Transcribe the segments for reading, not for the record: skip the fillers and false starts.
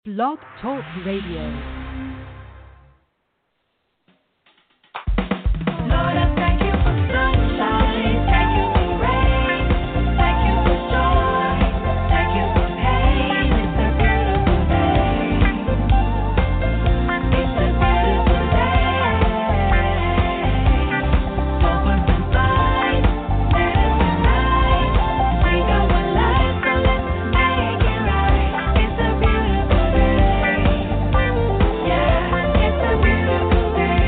Blog Talk Radio. Lord, I thank you for sunshine, thank you for rain, thank you for joy, thank you for pain. It's a beautiful day. It's a beautiful day. Hope and find, let us unite. We got one life, so let's make it right. It's a beautiful day. Yeah, it's a beautiful day.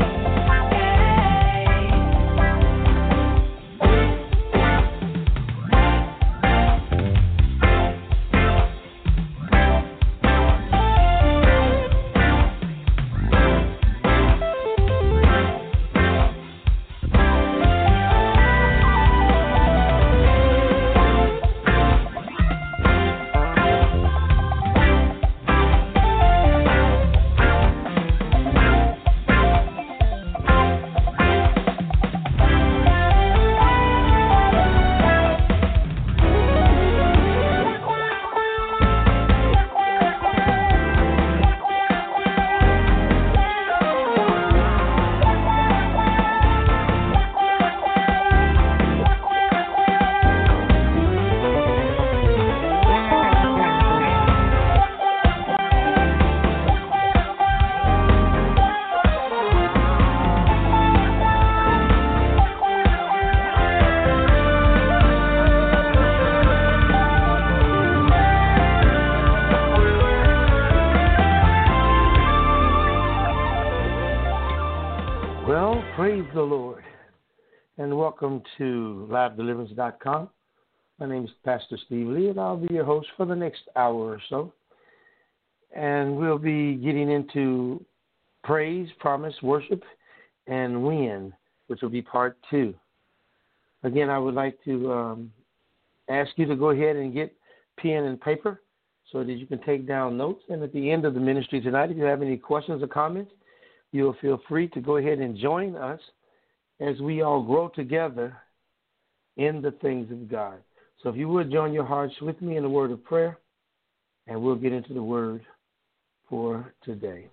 Well, praise the Lord, and welcome to LiveDeliverance.com. My name is Pastor Steve Lee, and I'll be your host for the next hour or so. And we'll be getting into praise, promise, worship, and win, which will be part 2. Again, I would like to ask you to go ahead and get pen and paper so that you can take down notes. And at the end of the ministry tonight, if you have any questions or comments, you'll feel free to go ahead and join us as we all grow together in the things of God. So if you would join your hearts with me in a word of prayer, and we'll get into the word for today.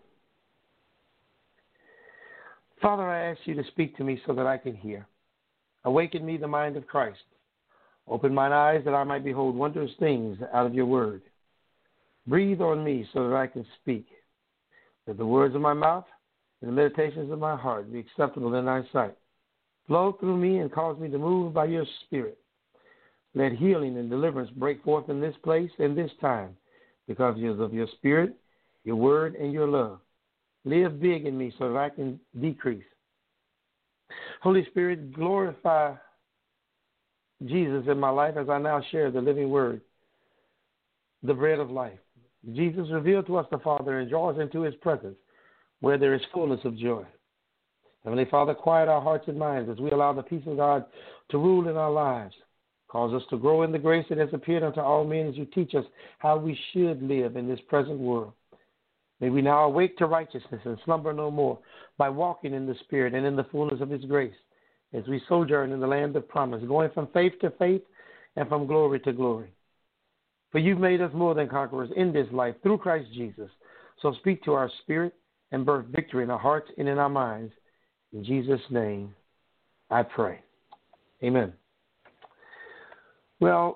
Father, I ask you to speak to me so that I can hear. Awaken me the mind of Christ. Open mine eyes that I might behold wondrous things out of your word. Breathe on me so that I can speak. That the words of my mouth and the meditations of my heart be acceptable in thy sight. Flow through me and cause me to move by your spirit. Let healing and deliverance break forth in this place and this time because of your spirit, your word, and your love. Live big in me so that I can decrease. Holy Spirit, glorify Jesus in my life as I now share the living word, the bread of life. Jesus revealed to us the Father and draw us into his presence, where there is fullness of joy. Heavenly Father, quiet our hearts and minds as we allow the peace of God to rule in our lives. Cause us to grow in the grace that has appeared unto all men as you teach us how we should live in this present world. May we now awake to righteousness and slumber no more by walking in the Spirit and in the fullness of his grace as we sojourn in the land of promise, going from faith to faith and from glory to glory. For you've made us more than conquerors in this life through Christ Jesus. So speak to our spirit and birth victory in our hearts and in our minds. In Jesus' name, I pray. Amen. Well,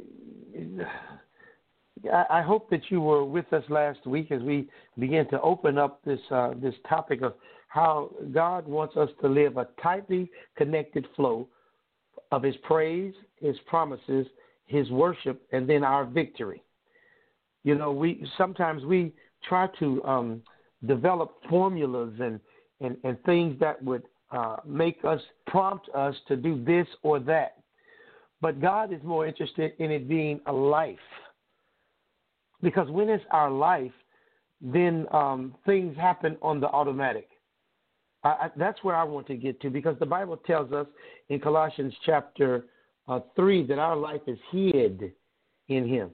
I hope that you were with us last week as we began to open up this topic of how God wants us to live a tightly connected flow of his praise, his promises, his worship, and then our victory. You know, we sometimes try to develop formulas and things that would prompt us to do this or that. But God is more interested in it being a life. Because when it's our life, then things happen on the automatic. That's where I want to get to, because the Bible tells us in Colossians chapter 3 that our life is hid in him.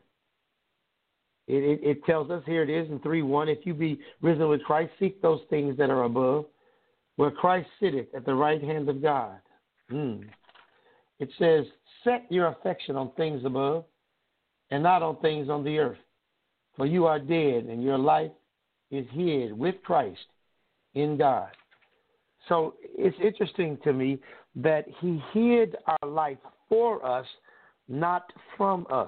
It tells us, here it is in 3:1, if you be risen with Christ, seek those things that are above, where Christ sitteth at the right hand of God. It says, set your affection on things above and not on things on the earth. For you are dead, and your life is hid with Christ in God. So it's interesting to me that he hid our life for us, not from us.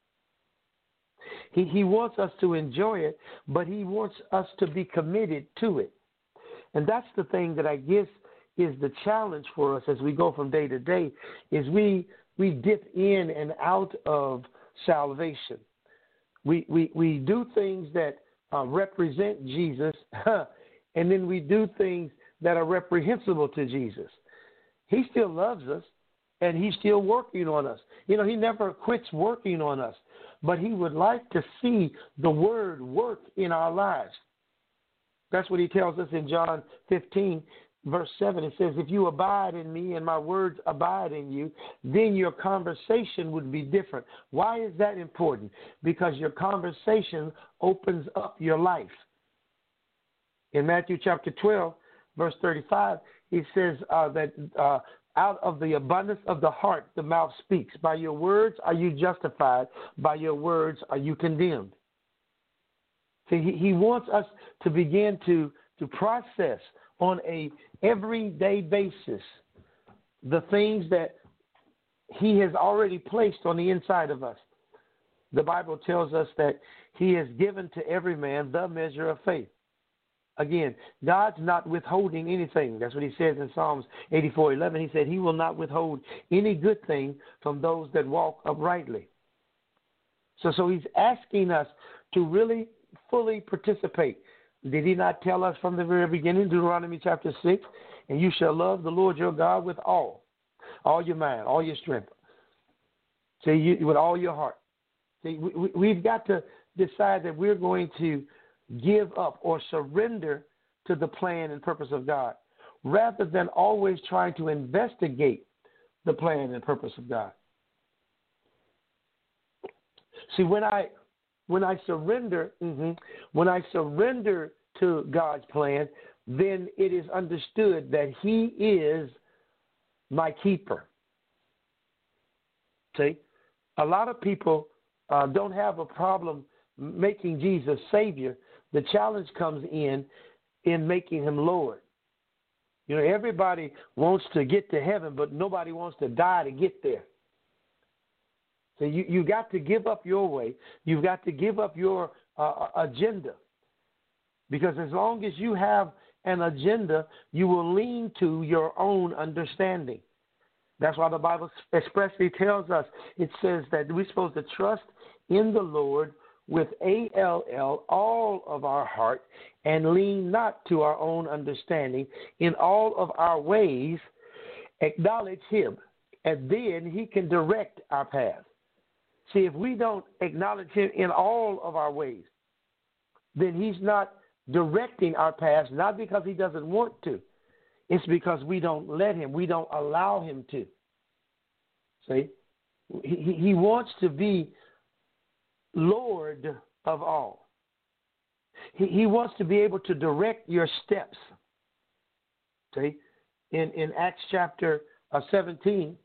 He wants us to enjoy it, but he wants us to be committed to it. And that's the thing that I guess is the challenge for us as we go from day to day, is we dip in and out of salvation. We do things that represent Jesus, and then we do things that are reprehensible to Jesus. He still loves us, and he's still working on us. You know, he never quits working on us, but he would like to see the word work in our lives. That's what he tells us in John 15, verse 7. It says, if you abide in me and my words abide in you, then your conversation would be different. Why is that important? Because your conversation opens up your life. In Matthew chapter 12, verse 35, it says that out of the abundance of the heart, the mouth speaks. By your words are you justified. By your words are you condemned. See, he wants us to begin to process on a everyday basis the things that he has already placed on the inside of us. The Bible tells us that he has given to every man the measure of faith. Again, God's not withholding anything. That's what he says in Psalms 84:11. He said he will not withhold any good thing from those that walk uprightly. So he's asking us to really fully participate. Did he not tell us from the very beginning, Deuteronomy chapter 6, and you shall love the Lord your God with all your mind, all your strength. See, with all your heart. See, we've got to decide that we're going to give up or surrender to the plan and purpose of God, rather than always trying to investigate the plan and purpose of God. See, when I surrender, when I surrender to God's plan, then it is understood that he is my keeper. See, a lot of people don't have a problem making Jesus Savior. The challenge comes in making him Lord. You know, everybody wants to get to heaven, but nobody wants to die to get there. So you got to give up your way. You've got to give up your agenda. Because as long as you have an agenda, you will lean to your own understanding. That's why the Bible expressly tells us, it says that we're supposed to trust in the Lord with ALL, all of our heart, and lean not to our own understanding. In all of our ways, acknowledge him, and then he can direct our path. See, if we don't acknowledge him in all of our ways, then he's not directing our paths, not because he doesn't want to. It's because we don't let him. We don't allow him to. See, he wants to be Lord of all. He wants to be able to direct your steps. See, in Acts chapter 17,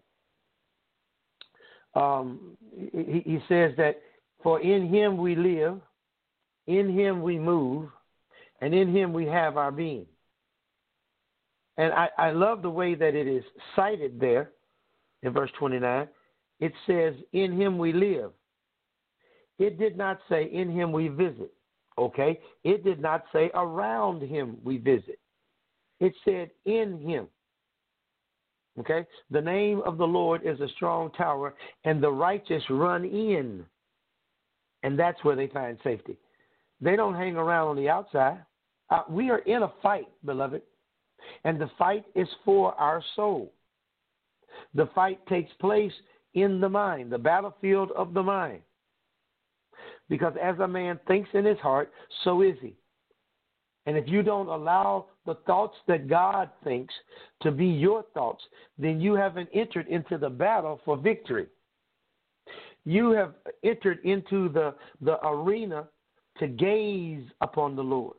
he says that, for in him we live, in him we move, and in him we have our being. And I love the way that it is cited there in verse 29. It says, in him we live. It did not say in him we visit. Okay? It did not say around him we visit. It said in him. Okay? The name of the Lord is a strong tower, and the righteous run in. And that's where they find safety. They don't hang around on the outside. We are in a fight, beloved. And the fight is for our soul. The fight takes place in the mind, the battlefield of the mind. Because as a man thinks in his heart, so is he. And if you don't allow the thoughts that God thinks to be your thoughts, then you haven't entered into the battle for victory. You have entered into the arena to gaze upon the Lord.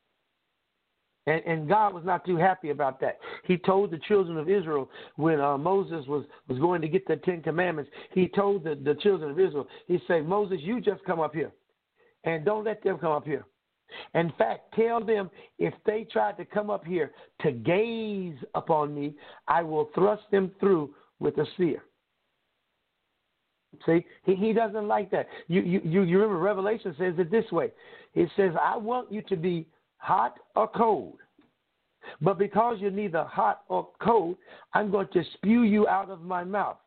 And God was not too happy about that. He told the children of Israel when Moses was going to get the 10 Commandments, he told the children of Israel, he said, Moses, you just come up here. And don't let them come up here. In fact, tell them if they try to come up here to gaze upon me, I will thrust them through with a spear. See, he doesn't like that. You remember Revelation says it this way. It says, I want you to be hot or cold. But because you're neither hot or cold, I'm going to spew you out of my mouth.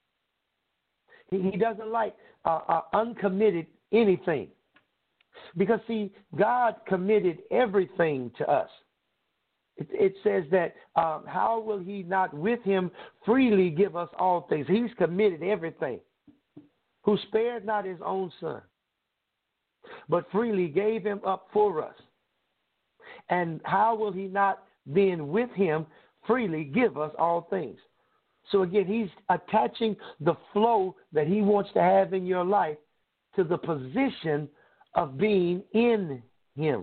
He doesn't like uncommitted anything. Because, see, God committed everything to us. It says that how will he not with him freely give us all things? He's committed everything. Who spared not his own son, but freely gave him up for us. And how will he not then with him freely give us all things? So again, he's attaching the flow that he wants to have in your life to the position of being in him.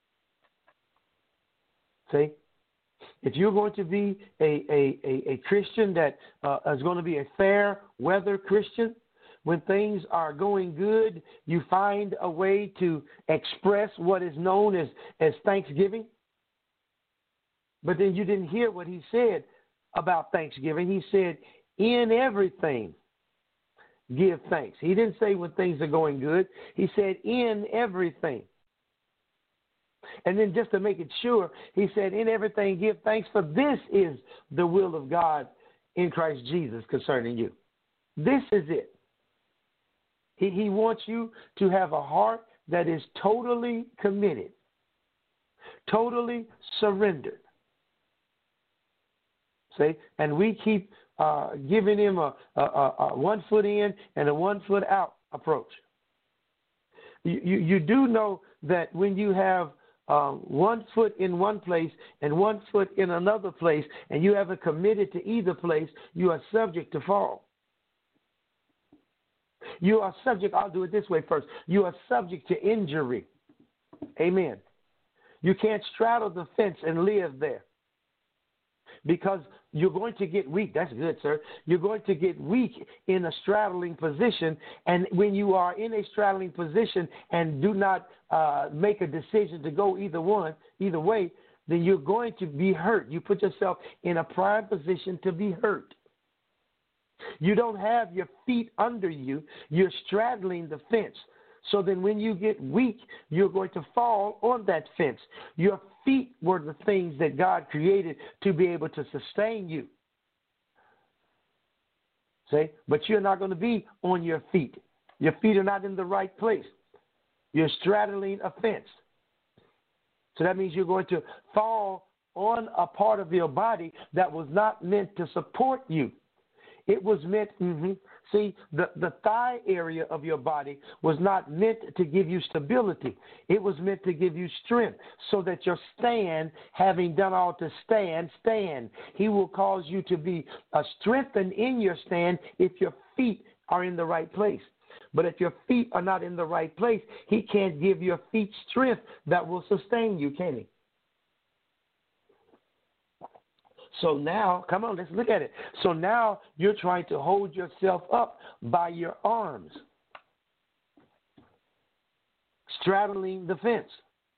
See? If you're going to be a Christian that is going to be a fair weather Christian, when things are going good, you find a way to express what is known as thanksgiving. But then you didn't hear what he said about thanksgiving. He said, in everything, give thanks. He didn't say when things are going good. He said, in everything. And then just to make it sure, he said, in everything, give thanks, for this is the will of God in Christ Jesus concerning you. This is it. He wants you to have a heart that is totally committed, totally surrendered. See? And we keep giving him a 1 foot in and a 1 foot out approach. You do know that when you have 1 foot in one place and 1 foot in another place, and you haven't committed to either place, you are subject to fall. You are subject, I'll do it this way first. You are subject to injury. Amen. You can't straddle the fence and live there because you're going to get weak. That's good, sir. You're going to get weak in a straddling position. And when you are in a straddling position and do not make a decision to go either way, then you're going to be hurt. You put yourself in a prime position to be hurt. You don't have your feet under you. You're straddling the fence. So then when you get weak, you're going to fall on that fence. Your feet were the things that God created to be able to sustain you. See? But you're not going to be on your feet. Your feet are not in the right place. You're straddling a fence. So that means you're going to fall on a part of your body that was not meant to support you. It was meant, see, the thigh area of your body was not meant to give you stability. It was meant to give you strength so that your stand, having done all to stand. He will cause you to be strengthened in your stand if your feet are in the right place. But if your feet are not in the right place, he can't give your feet strength that will sustain you, can he? So now, come on, let's look at it. So now you're trying to hold yourself up by your arms, straddling the fence.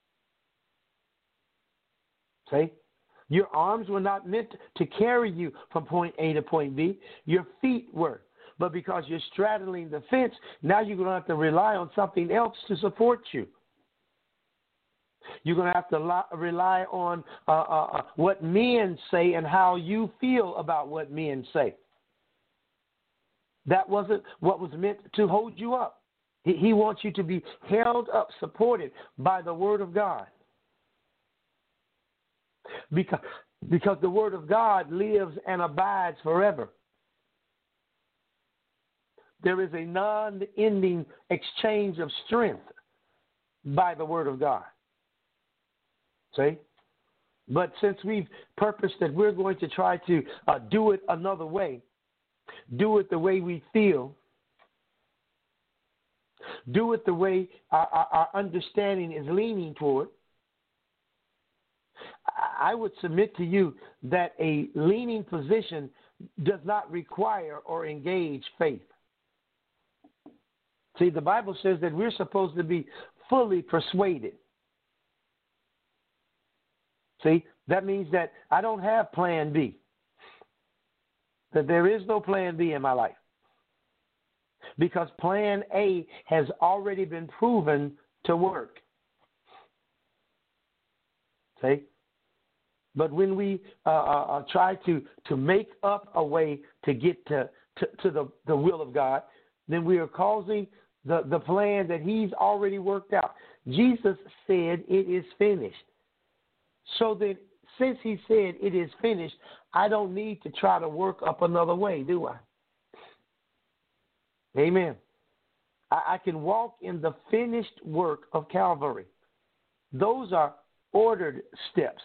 See? Your arms were not meant to carry you from point A to point B. Your feet were. But because you're straddling the fence, now you're going to have to rely on something else to support you. You're going to have to rely on what men say and how you feel about what men say. That wasn't what was meant to hold you up. He wants you to be held up, supported by the Word of God. Because the Word of God lives and abides forever. There is a non-ending exchange of strength by the Word of God. See? But since we've purposed that we're going to try to do it another way, do it the way we feel, do it the way our understanding is leaning toward, I would submit to you that a leaning position does not require or engage faith. See, the Bible says that we're supposed to be fully persuaded. See, that means that I don't have plan B. That there is no plan B in my life. Because plan A has already been proven to work. See? But when we try to make up a way to get to the will of God, then we are causing the plan that He's already worked out. Jesus said it is finished. So then, since He said it is finished, I don't need to try to work up another way, do I? Amen. I can walk in the finished work of Calvary. Those are ordered steps.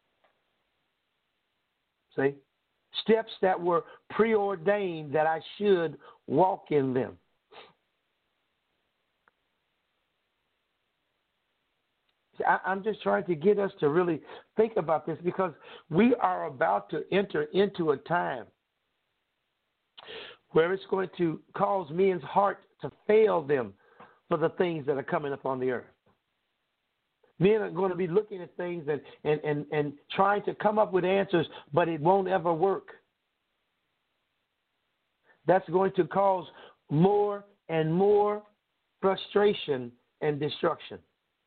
See? Steps that were preordained that I should walk in them. I'm just trying to get us to really think about this, because we are about to enter into a time where it's going to cause men's heart to fail them for the things that are coming upon the earth. Men are going to be looking at things and trying to come up with answers, but it won't ever work. That's going to cause more and more frustration and destruction.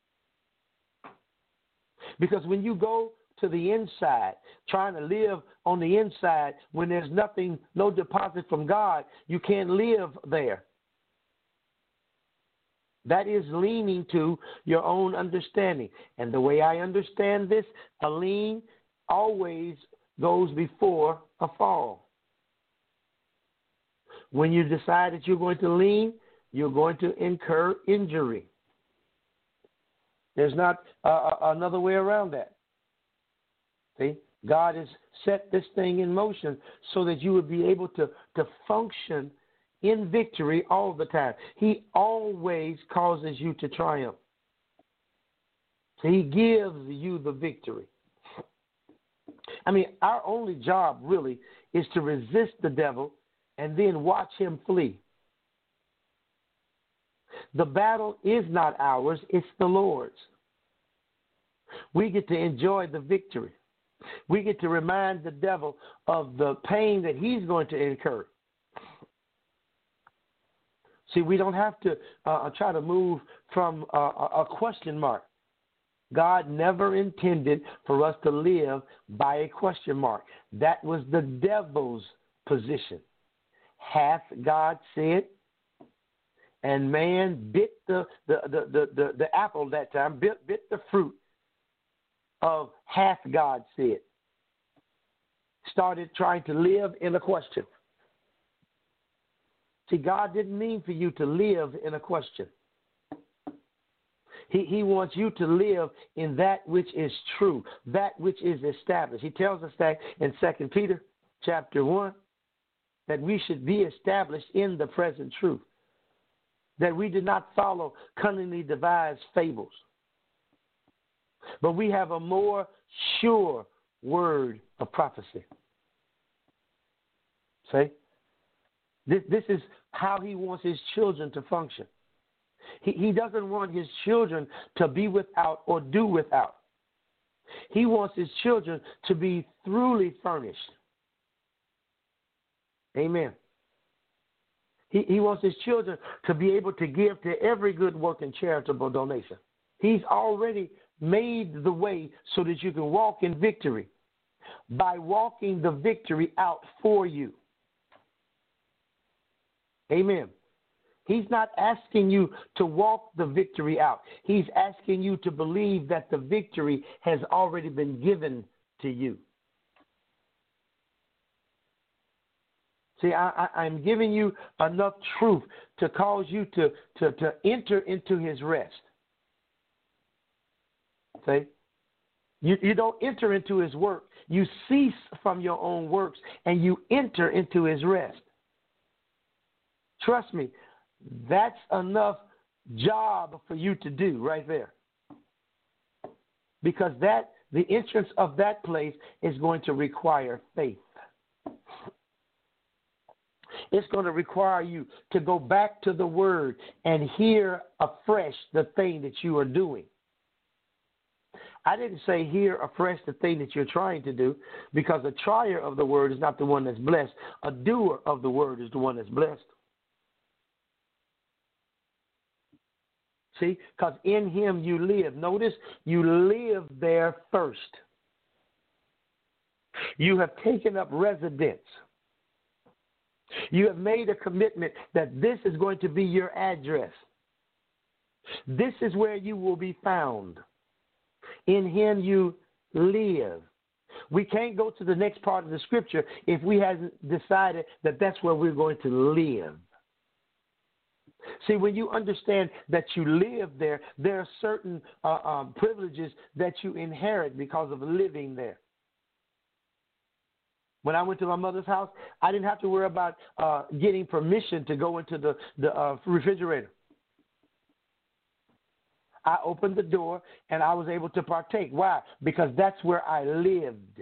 Because when you go to the inside, trying to live on the inside, when there's nothing, no deposit from God, you can't live there. That is leaning to your own understanding. And the way I understand this, a lean always goes before a fall. When you decide that you're going to lean, you're going to incur injury. There's not another way around that. See, God has set this thing in motion so that you would be able to function in victory all the time. He always causes you to triumph. So He gives you the victory. I mean, our only job really is to resist the devil and then watch him flee. The battle is not ours, it's the Lord's. We get to enjoy the victory. We get to remind the devil of the pain that he's going to incur. See, we don't have to try to move from a question mark. God never intended for us to live by a question mark. That was the devil's position. Hath God said? And man bit the apple that time, bit the fruit of hath God said. Started trying to live in a question. See, God didn't mean for you to live in a question. He wants you to live in that which is true, that which is established. He tells us that in 2 Peter chapter 1, that we should be established in the present truth, that we did not follow cunningly devised fables, but we have a more sure word of prophecy. See? This is how He wants His children to function. He doesn't want His children to be without or do without. He wants His children to be thoroughly furnished. Amen. He wants His children to be able to give to every good work and charitable donation. He's already made the way so that you can walk in victory by walking the victory out for you. Amen. He's not asking you to walk the victory out. He's asking you to believe that the victory has already been given to you. See, I'm giving you enough truth to cause you to enter into His rest. See? You don't enter into His work. You cease from your own works and you enter into His rest. Trust me, that's enough job for you to do right there. Because the entrance of that place is going to require faith. It's going to require you to go back to the Word and hear afresh the thing that you are doing. I didn't say hear afresh the thing that you're trying to do, because a trier of the Word is not the one that's blessed. A doer of the Word is the one that's blessed. See, because in Him you live. Notice, you live there first. You have taken up residence. You have made a commitment that this is going to be your address. This is where you will be found. In Him you live. We can't go to the next part of the scripture if we haven't decided that that's where we're going to live. See, when you understand that you live there, there are certain privileges that you inherit because of living there. When I went to my mother's house, I didn't have to worry about getting permission to go into the refrigerator. I opened the door and I was able to partake. Why? Because that's where I lived.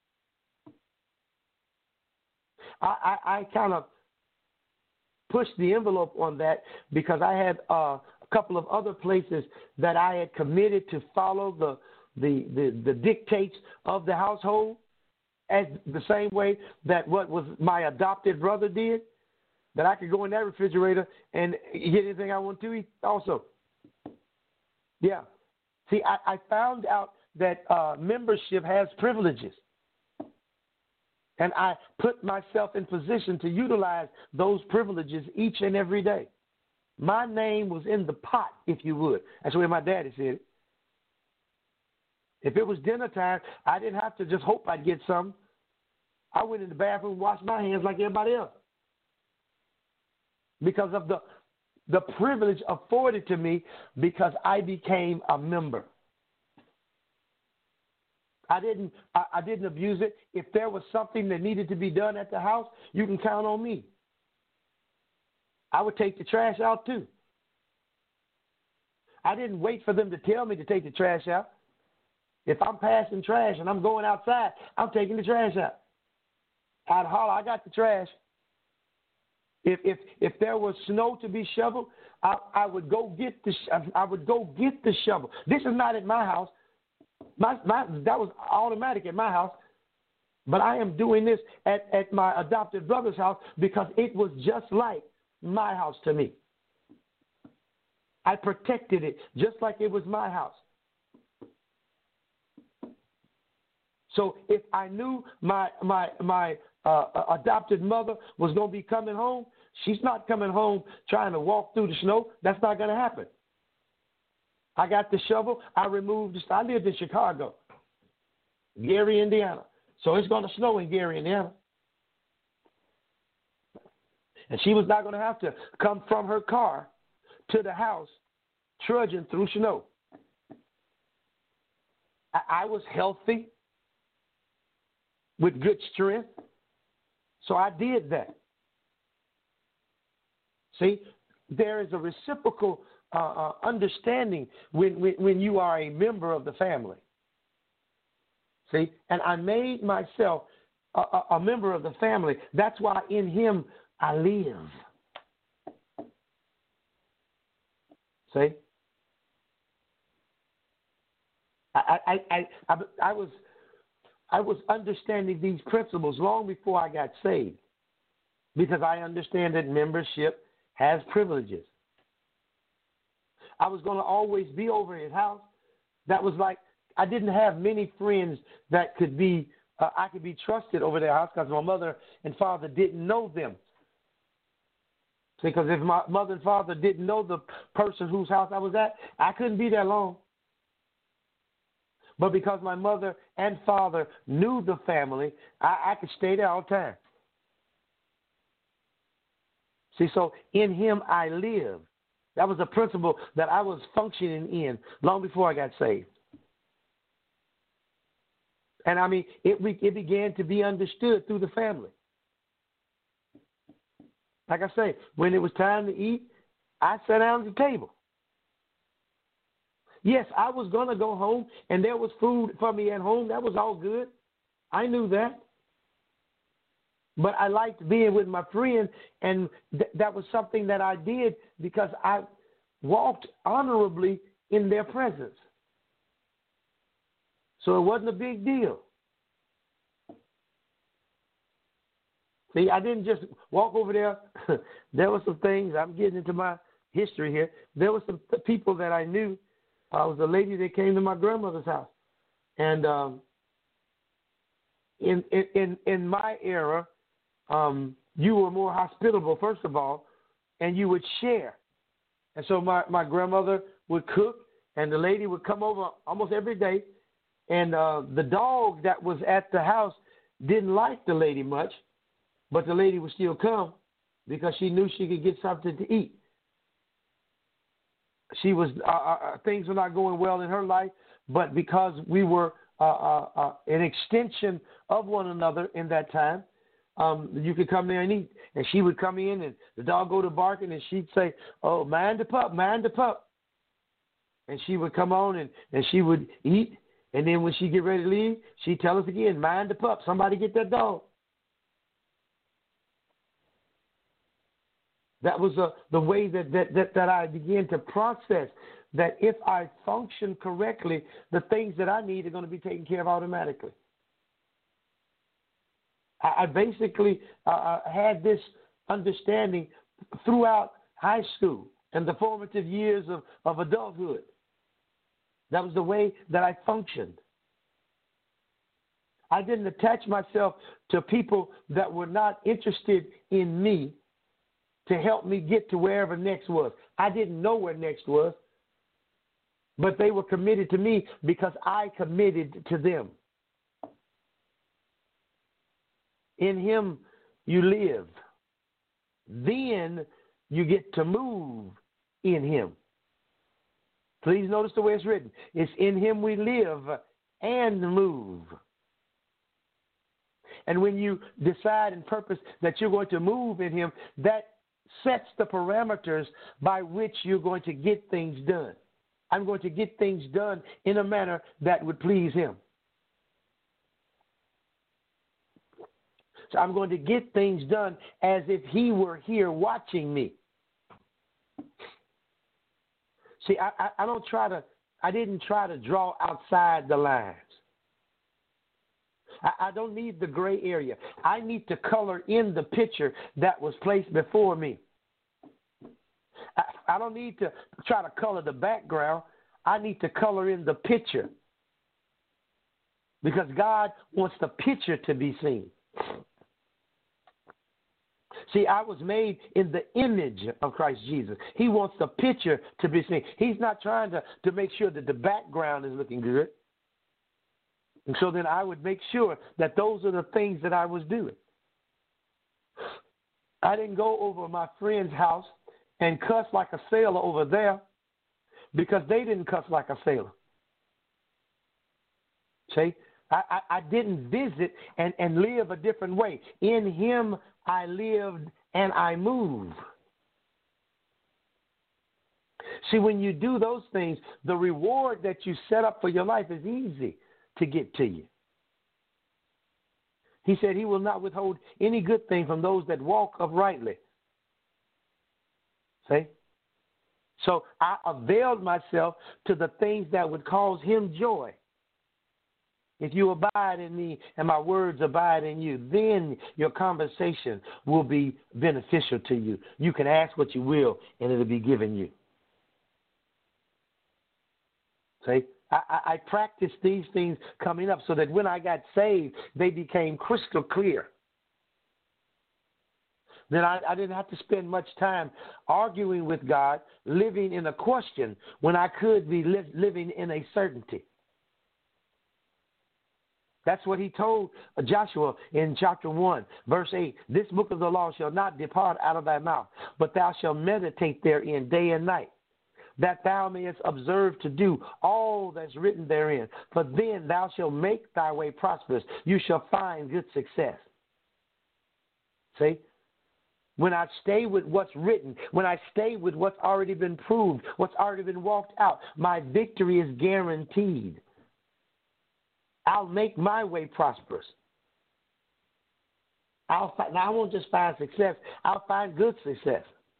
I kind of pushed the envelope on that because I had a couple of other places that I had committed to follow the dictates of the household, as the same way that what was my adopted brother did, that I could go in that refrigerator and get anything I want to eat also. Yeah. See, I found out that membership has privileges. And I put myself in position to utilize those privileges each and every day. My name was in the pot, if you would. That's the way my daddy said it. If it was dinner time, I didn't have to just hope I'd get some. I went in the bathroom and washed my hands like everybody else. Because of the privilege afforded to me, because I became a member. I didn't abuse it. If there was something that needed to be done at the house, you can count on me. I would take the trash out too. I didn't wait for them to tell me to take the trash out. If I'm passing trash and I'm going outside, I'm taking the trash out. I'd holler, I got the trash. If there was snow to be shoveled, I would go get the shovel. This is not at my house. That was automatic at my house. But I am doing this at my adopted brother's house because it was just like my house to me. I protected it just like it was my house. So if I knew my adopted mother was going to be coming home, she's not coming home trying to walk through the snow. That's not going to happen. I got the shovel. I lived in Chicago, Gary, Indiana. So it's going to snow in Gary, Indiana. And she was not going to have to come from her car to the house trudging through snow. I was healthy with good strength. So I did that. See, there is a reciprocal understanding when you are a member of the family. See, and I made myself a member of the family. That's why in Him I live. See, I was understanding these principles long before I got saved, because I understand that membership has privileges. I was going to always be over His house. That was like, I didn't have many friends that could be, I could be trusted over their house, because my mother and father didn't know them. Because if my mother and father didn't know the person whose house I was at, I couldn't be there long. But because my mother and father knew the family, I could stay there all the time. See, so in Him I live. That was a principle that I was functioning in long before I got saved. And I mean, it began to be understood through the family. Like I say, when it was time to eat, I sat down at the table. Yes, I was going to go home, and there was food for me at home. That was all good. I knew that. But I liked being with my friend, and that was something that I did because I walked honorably in their presence. So it wasn't a big deal. See, I didn't just walk over there. There were some things. I'm getting into my history here. There were some people that I knew. I was a lady that came to my grandmother's house. And in my era, you were more hospitable, first of all, and you would share. And so my grandmother would cook, and the lady would come over almost every day. And the dog that was at the house didn't like the lady much, but the lady would still come because she knew she could get something to eat. She was things were not going well in her life, but because we were an extension of one another in that time, you could come there and eat. And she would come in, and the dog go to barking, and she'd say, "Oh, mind the pup, mind the pup." And she would come on, and she would eat. And then when she get ready to leave, she'd tell us again, "Mind the pup. Somebody get that dog." That was the way that I began to process that if I function correctly, the things that I need are going to be taken care of automatically. I basically had this understanding throughout high school and the formative years of adulthood. That was the way that I functioned. I didn't attach myself to people that were not interested in me to help me get to wherever next was. I didn't know where next was, but they were committed to me because I committed to them. In him you live. Then you get to move in him. Please notice the way it's written. It's in him we live and move. And when you decide and purpose that you're going to move in him, that sets the parameters by which you're going to get things done. I'm going to get things done in a manner that would please him. So I'm going to get things done as if he were here watching me. See, I didn't try to draw outside the lines. I don't need the gray area. I need to color in the picture that was placed before me. I don't need to try to color the background. I need to color in the picture. Because God wants the picture to be seen. See, I was made in the image of Christ Jesus. He wants the picture to be seen. He's not trying to make sure that the background is looking good. And so then I would make sure that those are the things that I was doing. I didn't go over my friend's house and cuss like a sailor over there because they didn't cuss like a sailor. See, I didn't visit and live a different way. In him I lived and I moved. See, when you do those things, the reward that you set up for your life is easy to get to you. He said he will not withhold any good thing from those that walk uprightly. See? So I availed myself to the things that would cause him joy. If you abide in me and my words abide in you, then your conversation will be beneficial to you. You can ask what you will, and it'll be given you. See? I practiced these things coming up so that when I got saved, they became crystal clear. Then I didn't have to spend much time arguing with God, living in a question when I could be living in a certainty. That's what he told Joshua in chapter 1, verse 8. This book of the law shall not depart out of thy mouth, but thou shalt meditate therein day and night, that thou mayest observe to do all that's written therein. For then thou shalt make thy way prosperous. You shall find good success. See? When I stay with what's written, when I stay with what's already been proved, what's already been walked out, my victory is guaranteed. I'll make my way prosperous. Now, I won't just find success. I'll find good success.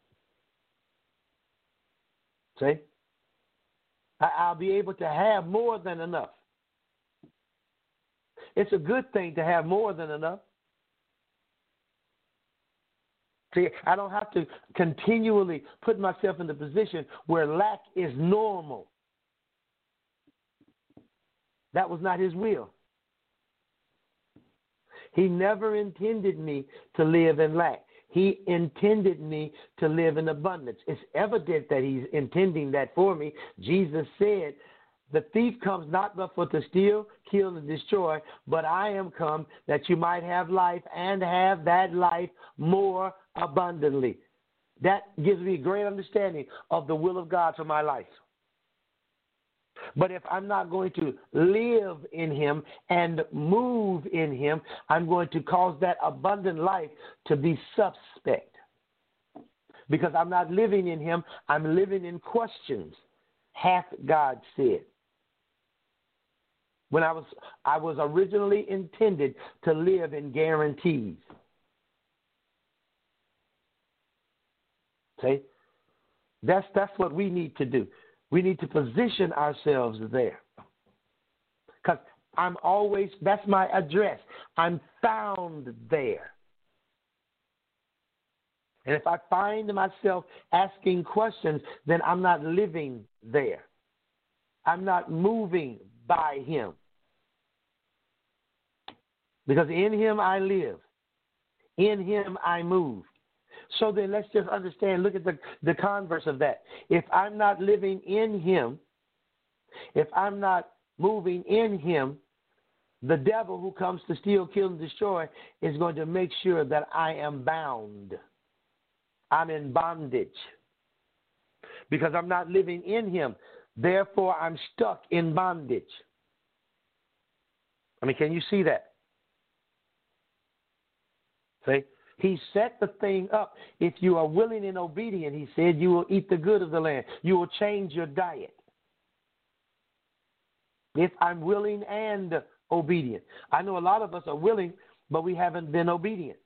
See? I'll be able to have more than enough. It's a good thing to have more than enough. See, I don't have to continually put myself in the position where lack is normal. That was not his will. He never intended me to live in lack. He intended me to live in abundance. It's evident that he's intending that for me. Jesus said, the thief comes not but for to steal, kill, and destroy, but I am come that you might have life and have that life more abundantly. That gives me a great understanding of the will of God for my life. But if I'm not going to live in him and move in him, I'm going to cause that abundant life to be suspect. Because I'm not living in him, I'm living in questions. Hath God said? When I was originally intended to live in guarantees. See? That's what we need to do. We need to position ourselves there. Because that's my address. I'm found there. And if I find myself asking questions, then I'm not living there. I'm not moving by him. Because in him I live. In him I move. So then let's just understand, look at the converse of that. If I'm not living in him, if I'm not moving in him, the devil who comes to steal, kill, and destroy is going to make sure that I am bound. I'm in bondage. Because I'm not living in him. Therefore, I'm stuck in bondage. I mean, can you see that? See? He set the thing up. If you are willing and obedient, he said, you will eat the good of the land. You will change your diet. If I'm willing and obedient. I know a lot of us are willing, but we haven't been obedient.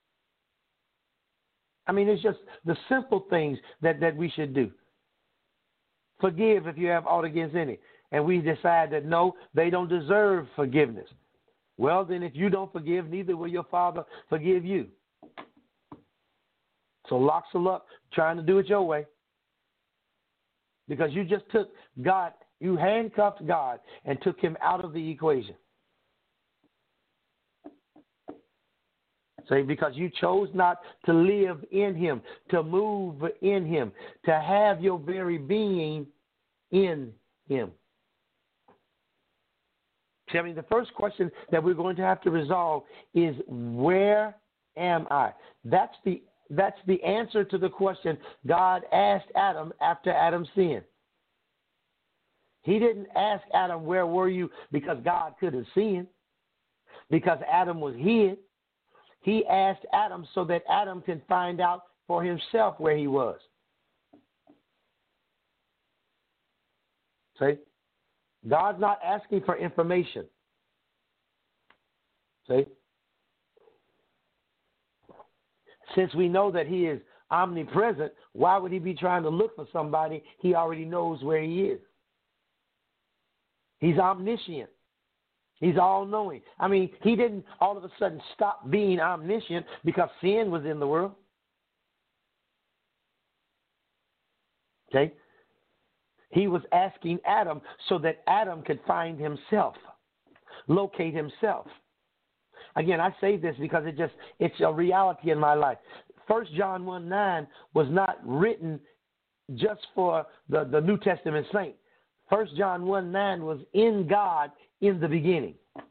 I mean, it's just the simple things that we should do. Forgive if you have aught against any. And we decide that, no, they don't deserve forgiveness. Well, then if you don't forgive, neither will your Father forgive you. So locks them up, trying to do it your way. Because you just took God, you handcuffed God and took him out of the equation. See, because you chose not to live in him, to move in him, to have your very being in him. See, I mean, the first question that we're going to have to resolve is, where am I? That's the answer to the question God asked Adam after Adam sinned. He didn't ask Adam, where were you? Because God could have sinned. Because Adam was hid. He asked Adam so that Adam can find out for himself where he was. See? God's not asking for information. See? Since we know that he is omnipresent, why would he be trying to look for somebody he already knows where he is? He's omniscient. He's all-knowing. I mean, he didn't all of a sudden stop being omniscient because sin was in the world. Okay? He was asking Adam so that Adam could find himself, locate himself. Again, I say this because it's a reality in my life. 1 John 1:9 was not written just for the New Testament saint. 1 John 1:9 was in God in the beginning.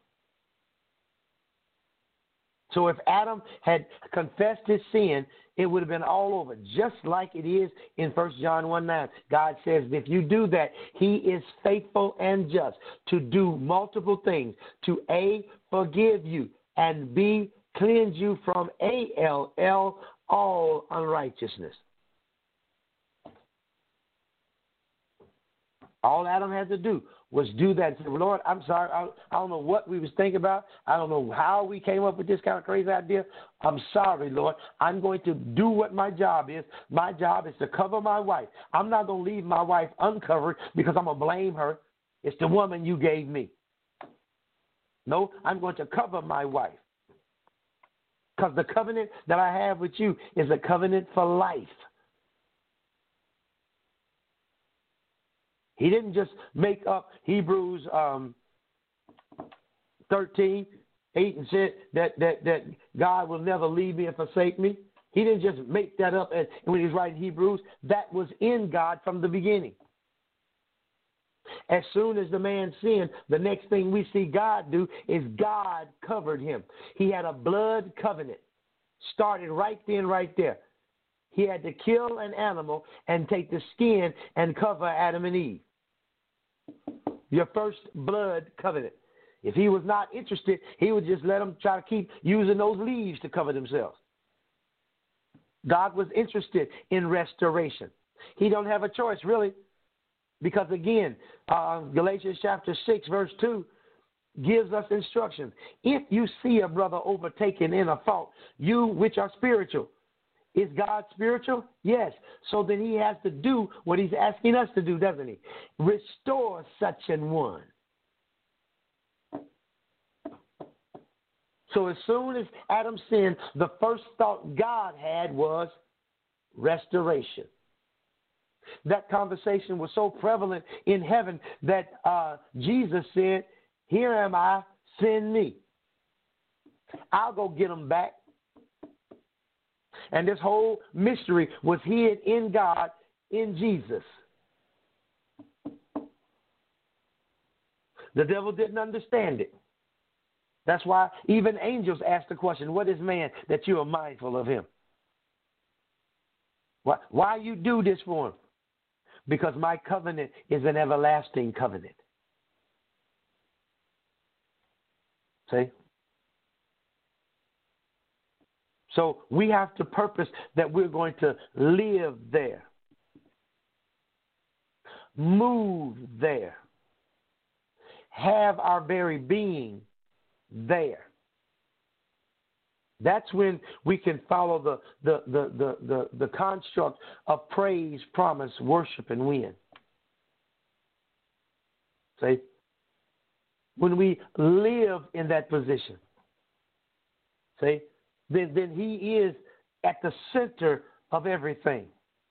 So if Adam had confessed his sin, it would have been all over, just like it is in 1 John 1:9. God says if you do that, he is faithful and just to do multiple things, to A, forgive you, and B, cleanse you from ALL, all unrighteousness. All Adam had to do was do that and say, Lord, I'm sorry. I don't know what we was thinking about. I don't know how we came up with this kind of crazy idea. I'm sorry, Lord. I'm going to do what my job is. My job is to cover my wife. I'm not going to leave my wife uncovered because I'm going to blame her. It's the woman you gave me. No, I'm going to cover my wife. Because the covenant that I have with you is a covenant for life. He didn't just make up Hebrews 13, 8, and said that God will never leave me and forsake me. He didn't just make that up when he was writing Hebrews. That was in God from the beginning. As soon as the man sinned, the next thing we see God do is God covered him. He had a blood covenant. Started right then, right there. He had to kill an animal and take the skin and cover Adam and Eve. Your first blood covenant. If he was not interested, he would just let them try to keep using those leaves to cover themselves. God was interested in restoration. He don't have a choice, really. Because again, Galatians chapter 6, verse 2 gives us instructions. If you see a brother overtaken in a fault, you which are spiritual. Is God spiritual? Yes. So then he has to do what he's asking us to do, doesn't he? Restore such an one. So as soon as Adam sinned, the first thought God had was restoration. That conversation was so prevalent in heaven that Jesus said, here am I, send me. I'll go get them back. And this whole mystery was hid in God, in Jesus. The devil didn't understand it. That's why even angels asked the question, what is man that you are mindful of him? Why you do this for him? Because my covenant is an everlasting covenant. See? So we have to purpose that we're going to live there. Move there. Have our very being there. That's when we can follow the construct of praise, promise, worship, and win. See? When we live in that position, see, then he is at the center of everything.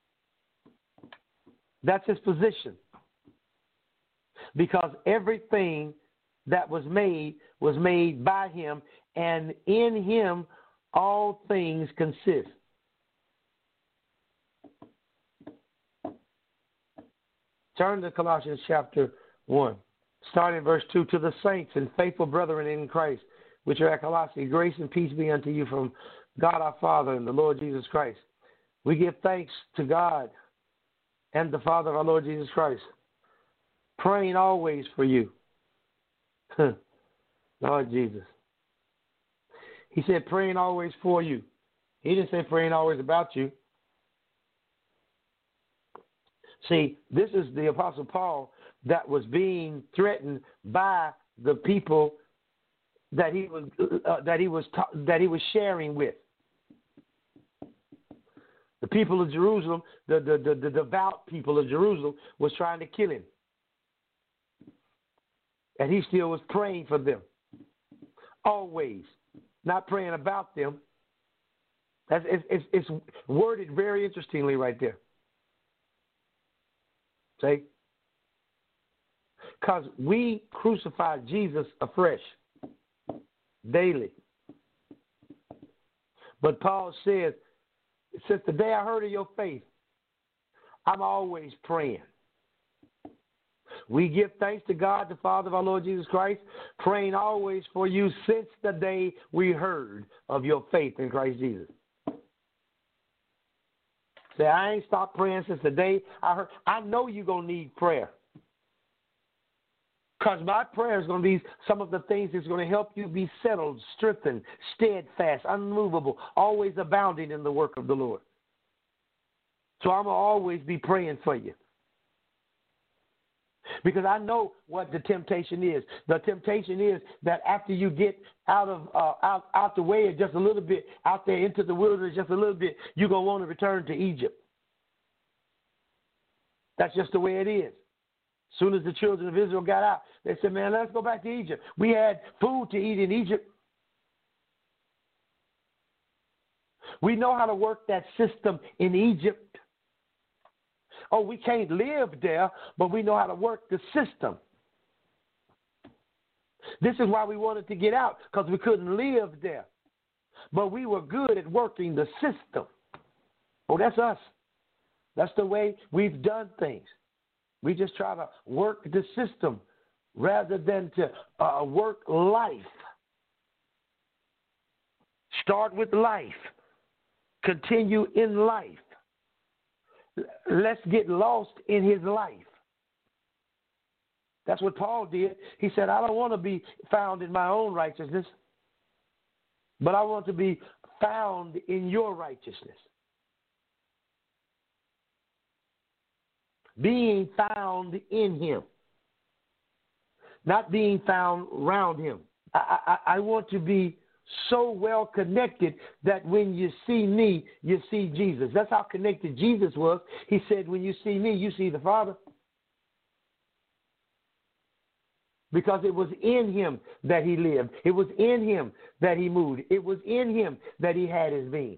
That's his position. Because everything that was made by him, and in him all things consist. Turn to Colossians chapter 1, starting in verse 2. To the saints and faithful brethren in Christ, which are at Colossae, grace and peace be unto you from God our Father and the Lord Jesus Christ. We give thanks to God and the Father of our Lord Jesus Christ, praying always for you. Lord Jesus. He said praying always for you. He didn't say praying always about you. See, this is the Apostle Paul that was being threatened by the people that he was sharing with. The people of Jerusalem, the devout people of Jerusalem, was trying to kill him. And he still was praying for them. Always. Not praying about them. It's worded very interestingly right there. See? Because we crucified Jesus afresh, daily. But Paul says, since the day I heard of your faith, I'm always praying. We give thanks to God, the Father of our Lord Jesus Christ, praying always for you since the day we heard of your faith in Christ Jesus. Say, I ain't stopped praying since the day I heard. I know you're going to need prayer. Because my prayer is going to be some of the things that's going to help you be settled, strengthened, steadfast, unmovable, always abounding in the work of the Lord. So I'm going to always be praying for you. Because I know what the temptation is. The temptation is that after you get out of out the way just a little bit, out there into the wilderness just a little bit, you're going to want to return to Egypt. That's just the way it is. As soon as the children of Israel got out, they said, man, let's go back to Egypt. We had food to eat in Egypt. We know how to work that system in Egypt. Oh, we can't live there, but we know how to work the system. This is why we wanted to get out, because we couldn't live there. But we were good at working the system. Oh, that's us. That's the way we've done things. We just try to work the system rather than to work life. Start with life. Continue in life. Let's get lost in his life. That's what Paul did. He said, I don't want to be found in my own righteousness, but I want to be found in your righteousness. Being found in him, not being found around him. I want to be so well connected that when you see me, you see Jesus. That's how connected Jesus was. He said, when you see me, you see the Father. Because it was in him that he lived. It was in him that he moved. It was in him that he had his being.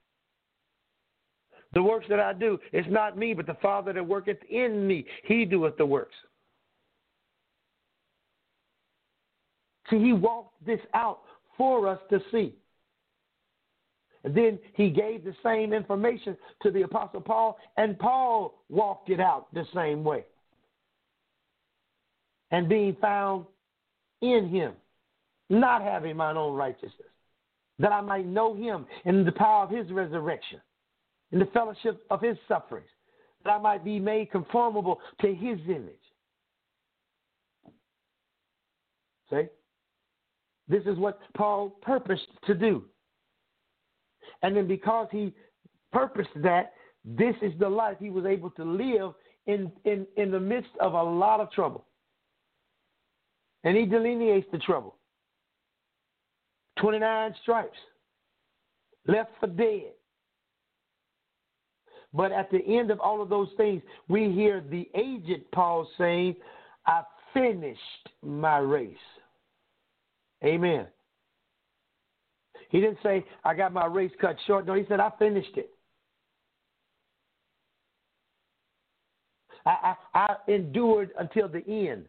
The works that I do, it's not me, but the Father that worketh in me. He doeth the works. See, he walked this out for us to see. And then he gave the same information to the Apostle Paul, and Paul walked it out the same way. And being found in him, not having mine own righteousness, that I might know him in the power of his resurrection, in the fellowship of his sufferings, that I might be made conformable to his image. See? This is what Paul purposed to do. And then because he purposed that, this is the life he was able to live in the midst of a lot of trouble. And he delineates the trouble. 29 stripes. Left for dead. But at the end of all of those things, we hear the aged Paul saying, I finished my race. Amen. He didn't say, I got my race cut short. No, he said, I finished it. I endured until the end.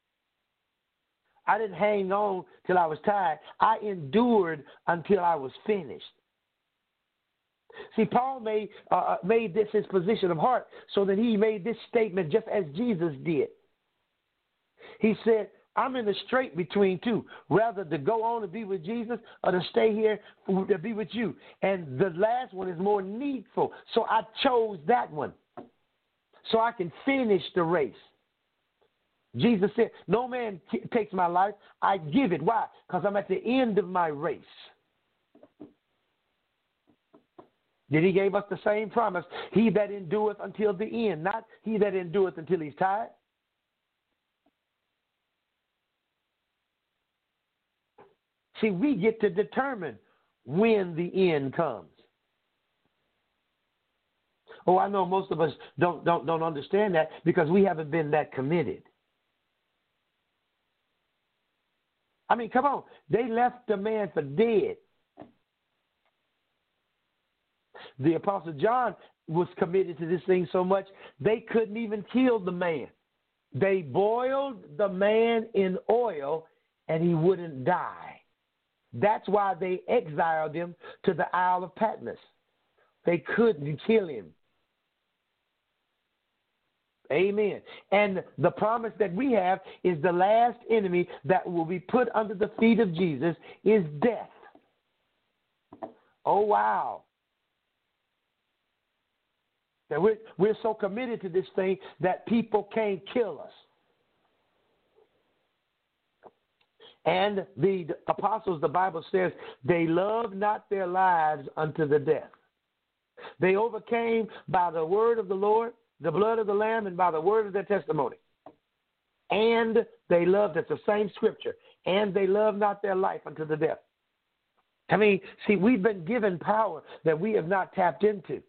I didn't hang on till I was tired. I endured until I was finished. See, Paul made this his position of heart so that he made this statement just as Jesus did. He said, I'm in the strait between two, rather to go on to be with Jesus or to stay here to be with you. And the last one is more needful. So I chose that one so I can finish the race. Jesus said, no man takes my life, I give it. Why? Because I'm at the end of my race. Then he gave us the same promise. He that endureth until the end, not he that endureth until he's tired. See, we get to determine when the end comes. Oh, I know most of us don't understand that because we haven't been that committed. I mean, come on. They left the man for dead. The Apostle John was committed to this thing so much, they couldn't even kill the man. They boiled the man in oil, and he wouldn't die. That's why they exiled him to the Isle of Patmos. They couldn't kill him. Amen. And the promise that we have is the last enemy that will be put under the feet of Jesus is death. Oh, wow. That we're so committed to this thing that people can't kill us. And the apostles, the Bible says, they loved not their lives unto the death. They overcame by the word of the Lord, the blood of the Lamb, and by the word of their testimony. And they loved, that's the same scripture, and they loved not their life unto the death. I mean, see, we've been given power that we have not tapped into.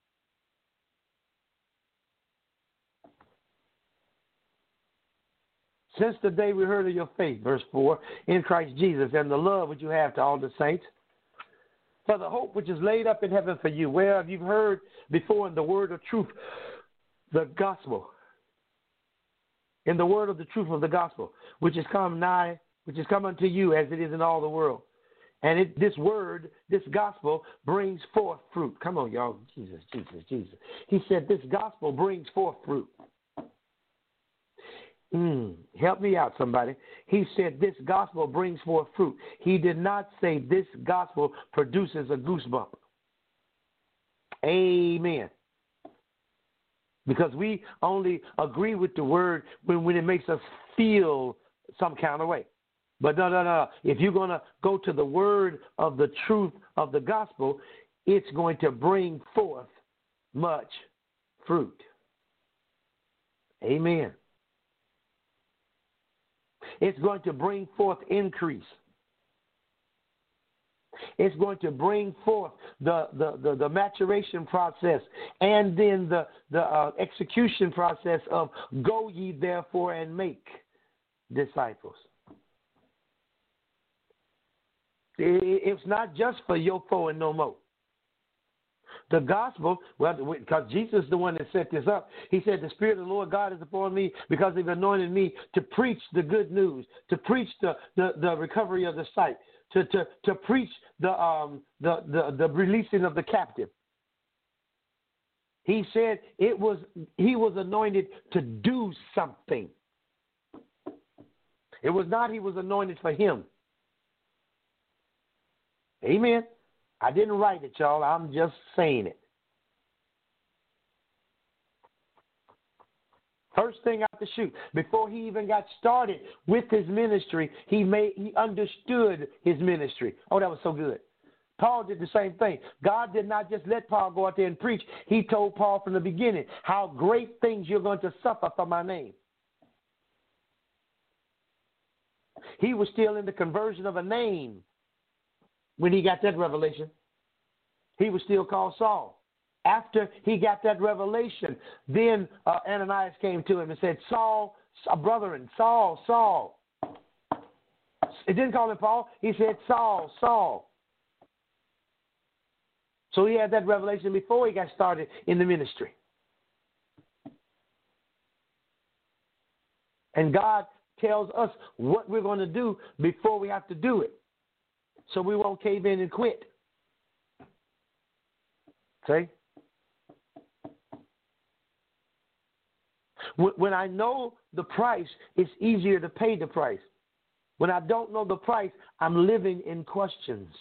Since the day we heard of your faith, verse 4, in Christ Jesus, and the love which you have to all the saints, for the hope which is laid up in heaven for you, whereof you've heard before in the word of truth, the gospel, in the word of the truth of the gospel, which is come unto you as it is in all the world. And this word, this gospel, brings forth fruit. Come on, y'all. Jesus. He said this gospel brings forth fruit. Help me out, somebody. He said this gospel brings forth fruit. He did not say this gospel produces a goosebump. Amen. Because we only agree with the word when it makes us feel some kind of way. But no. If you're going to go to the word of the truth of the gospel, it's going to bring forth much fruit. Amen. It's going to bring forth increase. It's going to bring forth the maturation process and then the execution process of go ye therefore and make disciples. It's not just for yo fo and no mo. The gospel, well, because Jesus is the one that set this up. He said, the Spirit of the Lord God is upon me because He's anointed me to preach the good news, to preach the recovery of the sight, to preach the releasing of the captive. He said he was anointed to do something. It was not he was anointed for him. Amen. I didn't write it, y'all. I'm just saying it. First thing out the chute, before he even got started with his ministry, he understood his ministry. Oh, that was so good. Paul did the same thing. God did not just let Paul go out there and preach. He told Paul from the beginning how great things you're going to suffer for my name. He was still in the conversion of a name when he got that revelation. He was still called Saul. After he got that revelation, then Ananias came to him and said, Saul, brethren, Saul. It didn't call him Paul. He said, Saul. So he had that revelation before he got started in the ministry. And God tells us what we're going to do before we have to do it, so we won't cave in and quit. See? When I know the price, it's easier to pay the price. When I don't know the price, I'm living in questions.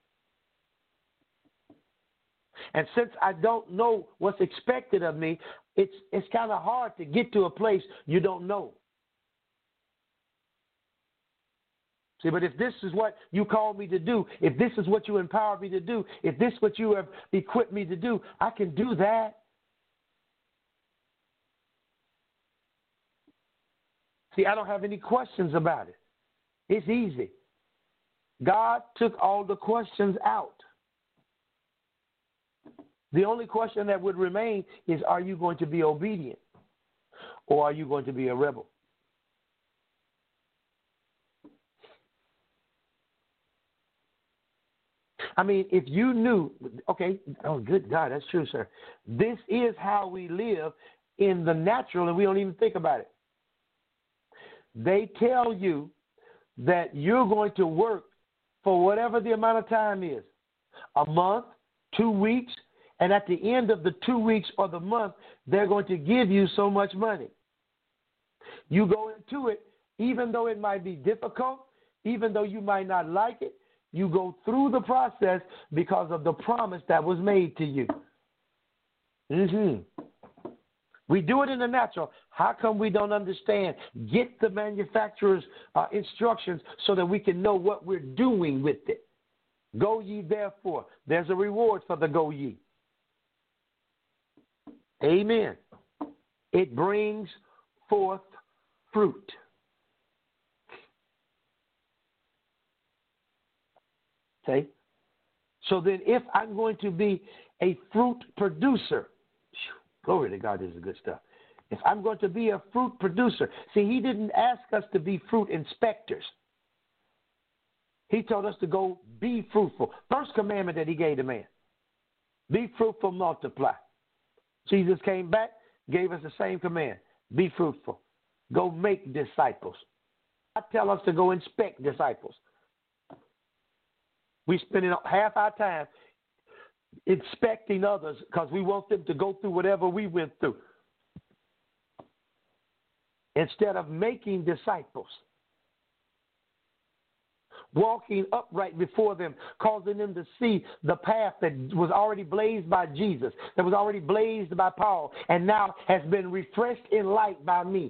And since I don't know what's expected of me, it's kind of hard to get to a place you don't know. See, but if this is what you call me to do, if this is what you empower me to do, if this is what you have equipped me to do, I can do that. See, I don't have any questions about it. It's easy. God took all the questions out. The only question that would remain is, are you going to be obedient or are you going to be a rebel? I mean, if you knew, okay, oh, good God, that's true, sir. This is how we live in the natural, and we don't even think about it. They tell you that you're going to work for whatever the amount of time is, a month, 2 weeks, and at the end of the 2 weeks or the month, they're going to give you so much money. You go into it, even though it might be difficult, even though you might not like it, you go through the process because of the promise that was made to you. We do it in the natural. How come we don't understand? Get the manufacturer's instructions so that we can know what we're doing with it. Go ye therefore. There's a reward for the go ye. Amen. It brings forth fruit. Okay? So then if I'm going to be a fruit producer, glory to God, this is good stuff. If I'm going to be a fruit producer, see, he didn't ask us to be fruit inspectors. He told us to go be fruitful. First commandment that he gave to man, be fruitful, multiply. Jesus came back, gave us the same command, be fruitful. Go make disciples. I tell us to go inspect disciples. We spend half our time inspecting others because we want them to go through whatever we went through, instead of making disciples, walking upright before them, causing them to see the path that was already blazed by Jesus, that was already blazed by Paul, and now has been refreshed in light by me.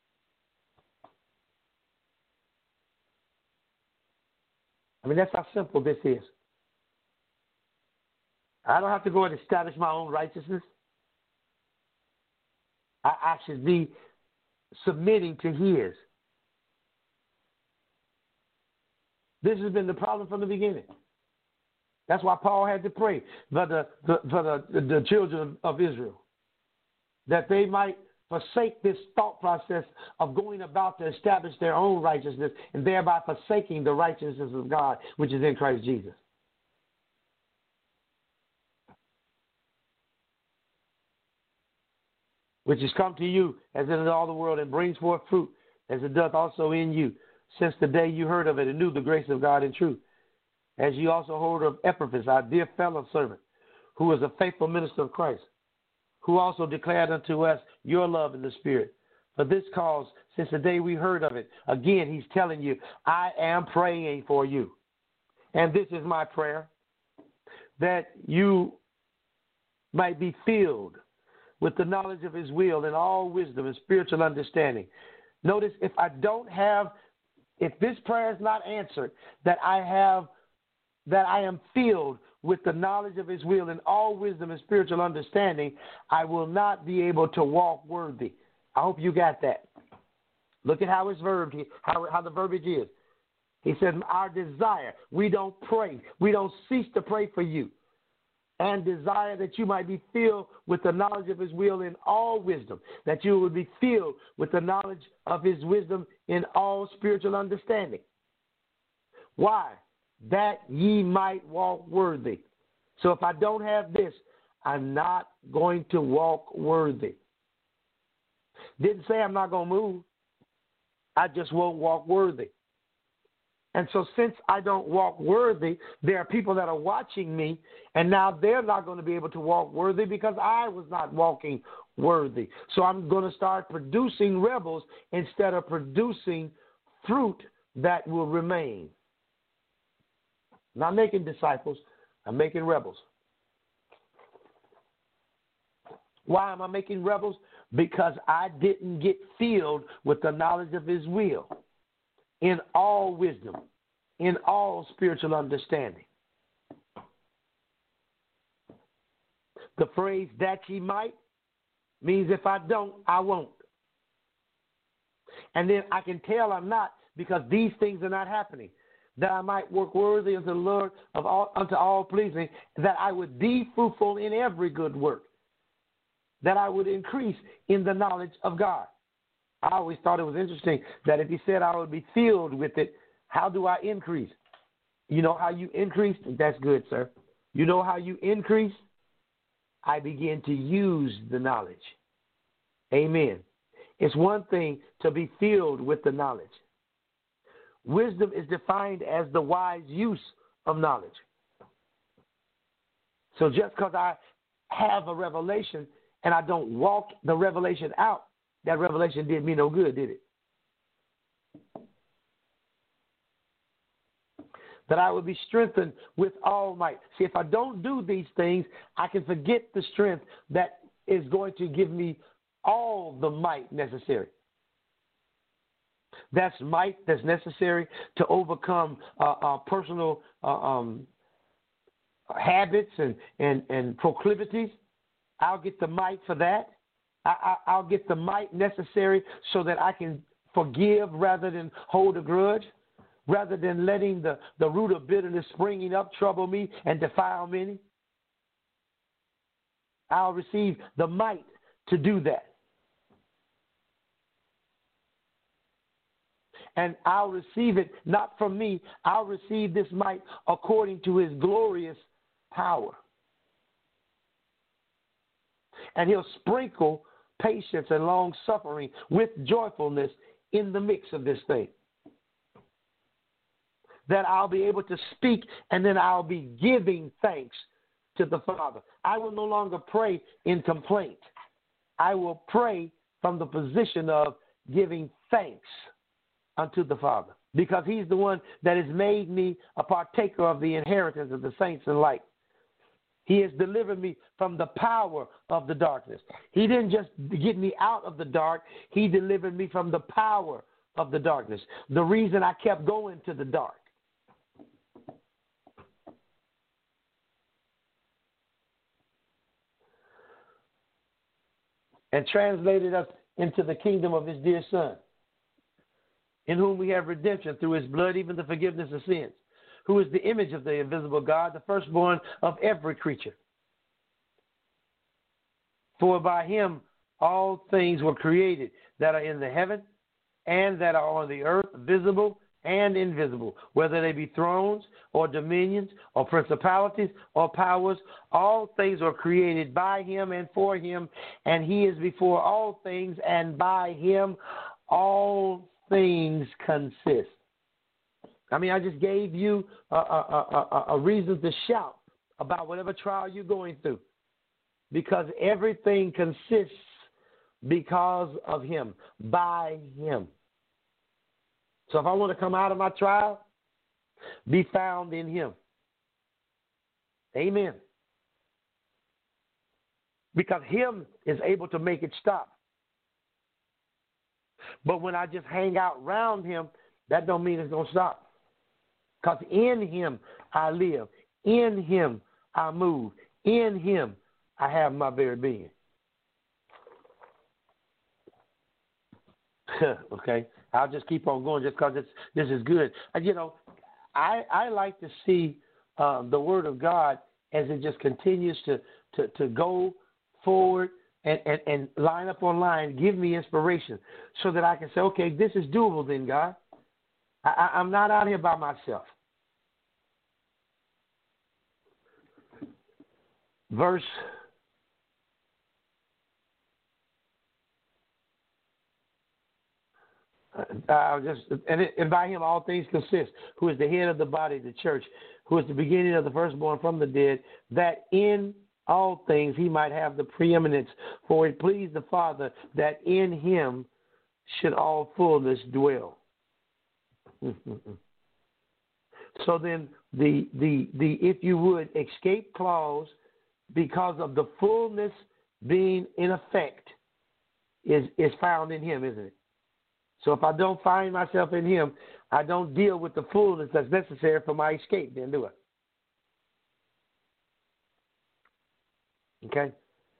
I mean, that's how simple this is. I don't have to go and establish my own righteousness. I should be submitting to his. This has been the problem from the beginning. That's why Paul had to pray for the children of Israel, that they might forsake this thought process of going about to establish their own righteousness and thereby forsaking the righteousness of God, which is in Christ Jesus. Which has come to you as in all the world and brings forth fruit as it doth also in you, since the day you heard of it and knew the grace of God in truth. As you also heard of Epaphras, our dear fellow servant, who is a faithful minister of Christ, who also declared unto us your love in the Spirit. For this cause, since the day we heard of it, again, he's telling you, I am praying for you. And this is my prayer, that you might be filled with the knowledge of his will and all wisdom and spiritual understanding. Notice, if this prayer is not answered, that I am filled with the knowledge of his will and all wisdom and spiritual understanding, I will not be able to walk worthy. I hope you got that. Look at how it's verbed, how the verbiage is. He said, our desire, we don't pray, we don't cease to pray for you, and desire that you might be filled with the knowledge of his will in all wisdom, that you would be filled with the knowledge of his wisdom in all spiritual understanding. Why? That ye might walk worthy. So if I don't have this, I'm not going to walk worthy. Didn't say I'm not going to move. I just won't walk worthy. And so since I don't walk worthy, there are people that are watching me, and now they're not going to be able to walk worthy because I was not walking worthy. So I'm going to start producing rebels instead of producing fruit that will remain. I'm not making disciples, I'm making rebels. Why am I making rebels? Because I didn't get filled with the knowledge of his will in all wisdom, in all spiritual understanding. The phrase that ye might means if I don't, I won't. And then I can tell I'm not because these things are not happening. That I might work worthy unto the Lord unto all pleasing, that I would be fruitful in every good work, that I would increase in the knowledge of God. I always thought it was interesting that if he said I would be filled with it, how do I increase? You know how you increase? That's good, sir. You know how you increase? I begin to use the knowledge. Amen. It's one thing to be filled with the knowledge. Wisdom is defined as the wise use of knowledge. So just because I have a revelation and I don't walk the revelation out, that revelation did me no good, did it? That I would be strengthened with all might. See, if I don't do these things, I can forget the strength that is going to give me all the might necessary. That's might that's necessary to overcome personal habits and proclivities. I'll get the might for that. I'll get the might necessary so that I can forgive rather than hold a grudge, rather than letting the root of bitterness springing up trouble me and defile many. I'll receive the might to do that. And I'll receive it not from me. I'll receive this might according to his glorious power. And he'll sprinkle patience and long suffering with joyfulness in the mix of this thing. That I'll be able to speak, and then I'll be giving thanks to the Father. I will no longer pray in complaint. I will pray from the position of giving thanks unto the Father, because he's the one that has made me a partaker of the inheritance of the saints in light. He has delivered me from the power of the darkness. He didn't just get me out of the dark. He delivered me from the power of the darkness. The reason I kept going to the dark. And translated us into the kingdom of his dear Son, in whom we have redemption through his blood, even the forgiveness of sins, who is the image of the invisible God, the firstborn of every creature. For by him all things were created that are in the heaven and that are on the earth, visible and invisible, whether they be thrones or dominions or principalities or powers. All things are created by him and for him, and he is before all things, and by him all things consist. I mean, I just gave you a reason to shout about whatever trial you're going through, because everything consists because of him, by him. So if I want to come out of my trial, be found in him. Amen. Because him is able to make it stop. But when I just hang out around him, that don't mean it's going to stop. Because in him I live. In him I move. In him I have my very being. Okay? I'll just keep on going just because this is good. You know, I like to see the Word of God as it just continues to go forward and line up on line, give me inspiration so that I can say, okay, this is doable then, God. I'm not out here by myself. Verse and by him all things consist, who is the head of the body, the church, who is the beginning of the firstborn from the dead, that in all things he might have the preeminence. For it pleased the Father that in him should all fullness dwell. So then the if you would escape clause, because of the fullness being in effect, is found in him, isn't it? So if I don't find myself in him, I don't deal with the fullness that's necessary for my escape, then do I? Okay?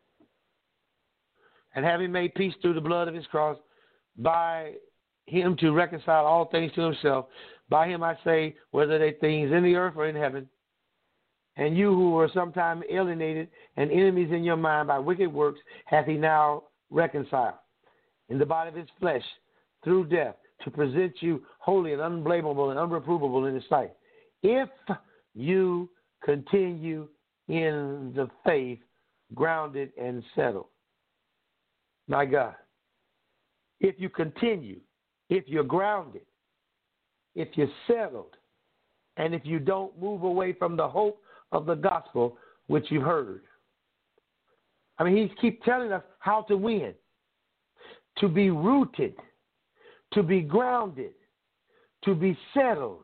And having made peace through the blood of his cross, by him to reconcile all things to himself, by him I say, whether they things in the earth or in heaven, and you who were sometime alienated and enemies in your mind by wicked works, hath he now reconciled in the body of his flesh through death, to present you holy and unblameable and unreprovable in his sight. If you continue in the faith, grounded and settled. My God. If you continue, if you're grounded, if you're settled, and if you don't move away from the hope of the gospel which you've heard. I mean, he keeps telling us how to win. To be rooted, to be grounded, to be settled.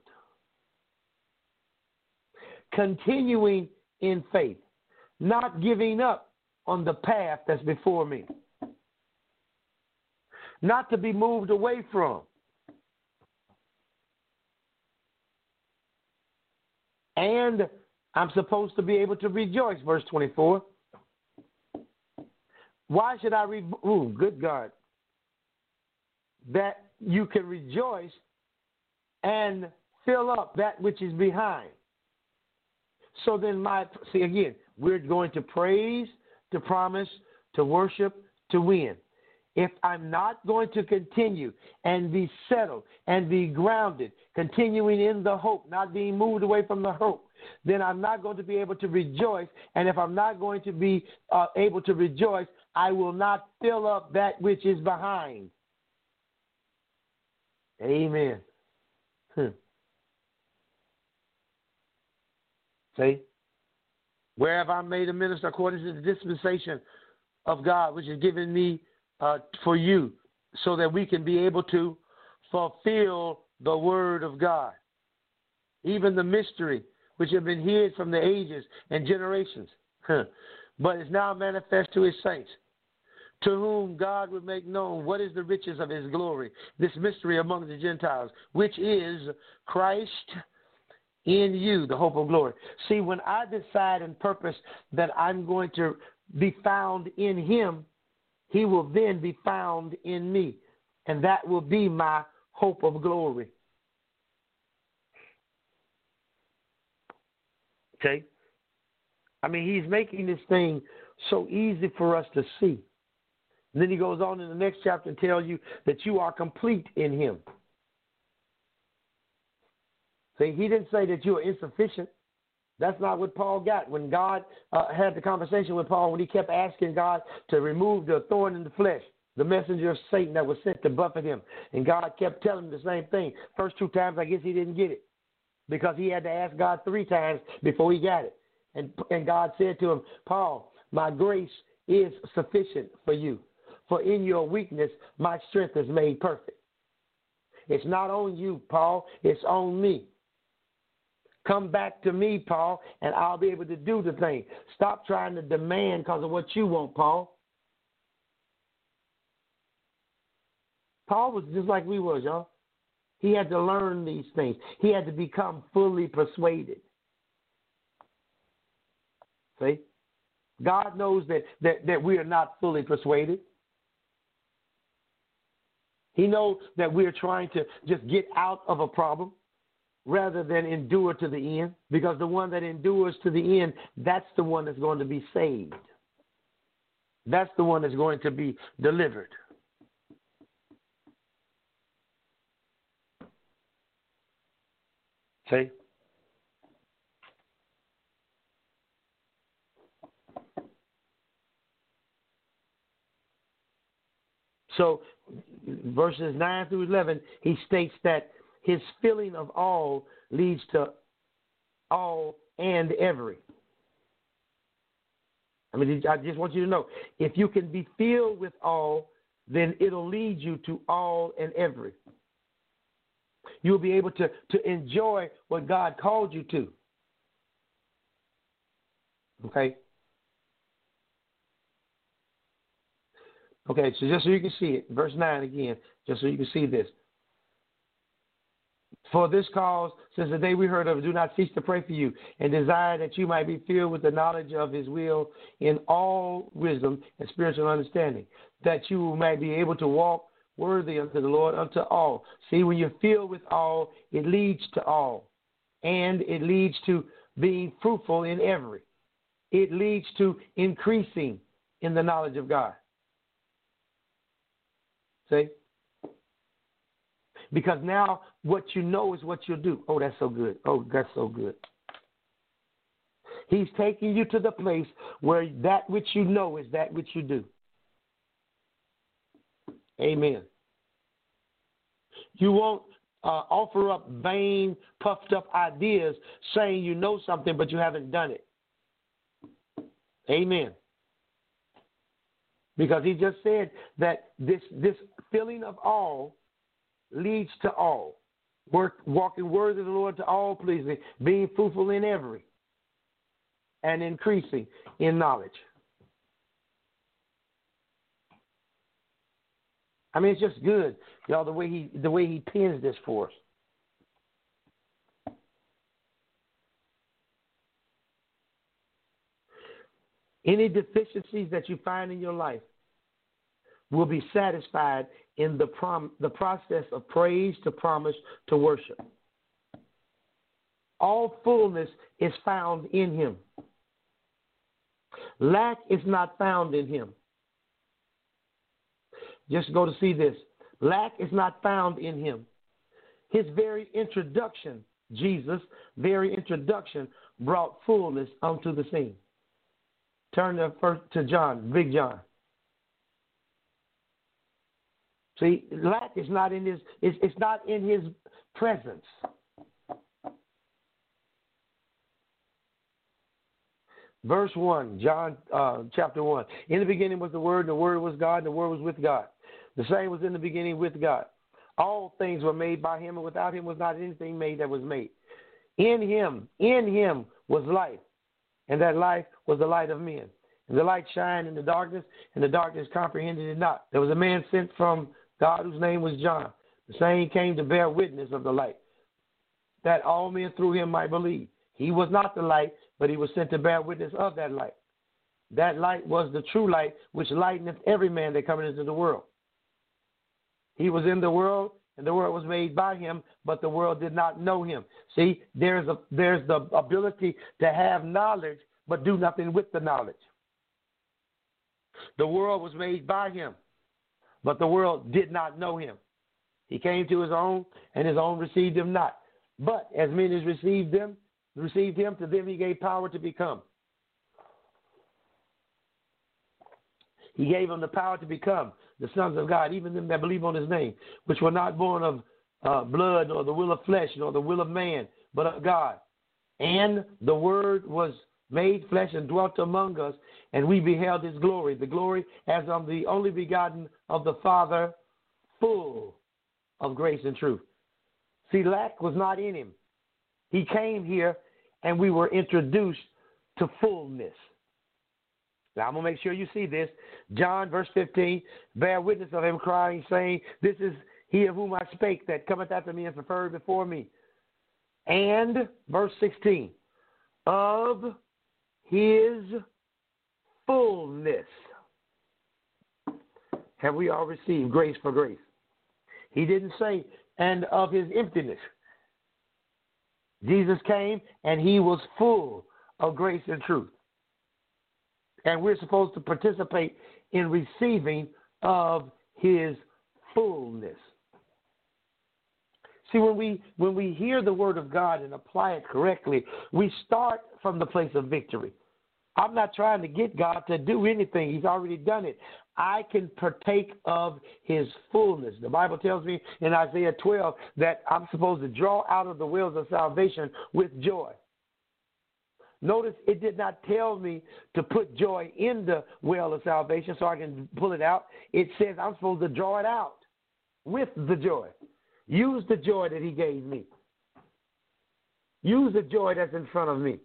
Continuing in faith, not giving up on the path that's before me. Not to be moved away from. And I'm supposed to be able to rejoice, verse 24. Why should I good God. That you can rejoice and fill up that which is behind. So then again, we're going to praise, to promise, to worship, to win. If I'm not going to continue and be settled and be grounded, continuing in the hope, not being moved away from the hope, then I'm not going to be able to rejoice. And if I'm not going to be able to rejoice, I will not fill up that which is behind. Amen. See? Where have I made a minister according to the dispensation of God, which is given me for you, so that we can be able to fulfill the word of God. Even the mystery, which have been hid from the ages and generations, but is now manifest to his saints, to whom God would make known what is the riches of his glory, this mystery among the Gentiles, which is Christ in you, the hope of glory. See, when I decide and purpose that I'm going to be found in him, he will then be found in me, and that will be my hope of glory. Okay? I mean, he's making this thing so easy for us to see. And then he goes on in the next chapter and tells you that you are complete in him. See, he didn't say that you are insufficient. That's not what Paul got. When God had the conversation with Paul, when he kept asking God to remove the thorn in the flesh, the messenger of Satan that was sent to buffet him, and God kept telling him the same thing. First 2 times, I guess he didn't get it, because he had to ask God 3 times before he got it. And God said to him, Paul, my grace is sufficient for you, for in your weakness my strength is made perfect. It's not on you, Paul. It's on me. Come back to me, Paul, and I'll be able to do the thing. Stop trying to demand because of what you want, Paul. Paul was just like we was, y'all. He had to learn these things. He had to become fully persuaded. See? God knows that we are not fully persuaded. He knows that we are trying to just get out of a problem rather than endure to the end, because the one that endures to the end, that's the one that's going to be saved. That's the one that's going to be delivered. See? So, verses 9 through 11, he states that his feeling of all leads to all and every. I mean, I just want you to know, if you can be filled with all, then it'll lead you to all and every. You'll be able to enjoy what God called you to. Okay? Okay, so just so you can see it, verse 9 again, just so you can see this. For this cause, since the day we heard of it, do not cease to pray for you, and desire that you might be filled with the knowledge of his will in all wisdom and spiritual understanding, that you might be able to walk worthy unto the Lord, unto all. See, when you're filled with all, it leads to all, and it leads to being fruitful in every. It leads to increasing in the knowledge of God. See? Because now what you know is what you'll do. Oh, that's so good. Oh, that's so good. He's taking you to the place where that which you know is that which you do. Amen. You won't offer up vain, puffed up ideas saying you know something, but you haven't done it. Amen. Because he just said that this feeling of all leads to all. Walking worthy of the Lord to all pleasing, being fruitful in every, and increasing in knowledge. I mean, it's just good, y'all, the way he pins this for us. Any deficiencies that you find in your life, will be satisfied in the process of praise to promise to worship. All fullness is found in him. Lack is not found in him. Just go to see this. Lack is not found in him. His very introduction, Jesus' very introduction, brought fullness onto the scene. Turn to John, Big John. See, lack is not in his. It's not in his presence. Verse 1, John chapter 1. In the beginning was the Word, and the Word was God, and the Word was with God. The same was in the beginning with God. All things were made by him, and without him was not anything made that was made. In him was life, and that life was the light of men. And the light shined in the darkness, and the darkness comprehended it not. There was a man sent from God whose name was John. The same came to bear witness of the light, that all men through him might believe. He was not the light, but he was sent to bear witness of that light. That light was the true light, which lighteneth every man that cometh into the world. He was in the world, and the world was made by him, but the world did not know him. See, there's the ability to have knowledge, but do nothing with the knowledge. The world was made by him, but the world did not know him. He came to his own, and his own received him not. But as many as received him, to them he gave power to become. He gave them the power to become the sons of God, even them that believe on his name, which were not born of blood, nor the will of flesh, nor the will of man, but of God. And the Word was made flesh and dwelt among us, and we beheld his glory, the glory as of the only begotten of the Father, full of grace and truth. See, lack was not in him. He came here, and we were introduced to fullness. Now, I'm going to make sure you see this. John, verse 15, bear witness of him, crying, saying, this is he of whom I spake, that cometh after me and preferred before me. And, verse 16, of his fullness have we all received grace for grace. He didn't say, and of his emptiness. Jesus came, and he was full of grace and truth. And we're supposed to participate in receiving of his fullness. See, when we hear the word of God and apply it correctly, we start from the place of victory. I'm not trying to get God to do anything. He's already done it. I can partake of his fullness. The Bible tells me in Isaiah 12 that I'm supposed to draw out of the wells of salvation with joy. Notice it did not tell me to put joy in the well of salvation so I can pull it out. It says I'm supposed to draw it out with the joy. Use the joy that he gave me. Use the joy that's in front of me.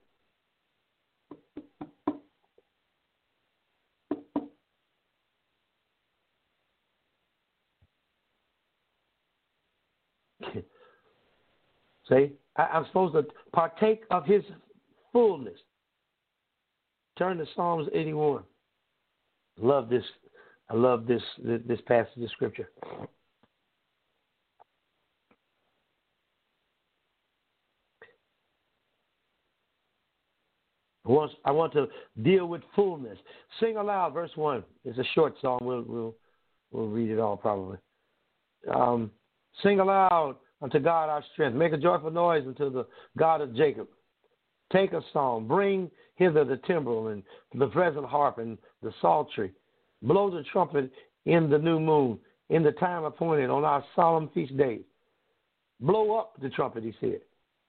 See, I'm supposed to partake of his fullness. Turn to Psalms 81. Love this. I love this passage of scripture. I want to deal with fullness. Sing aloud, verse 1. It's a short song. We'll read it all probably. Sing aloud unto God our strength. Make a joyful noise unto the God of Jacob. Take a psalm. Bring hither the timbrel and the present harp and the psaltery. Blow the trumpet in the new moon, in the time appointed on our solemn feast days. Blow up the trumpet, he said.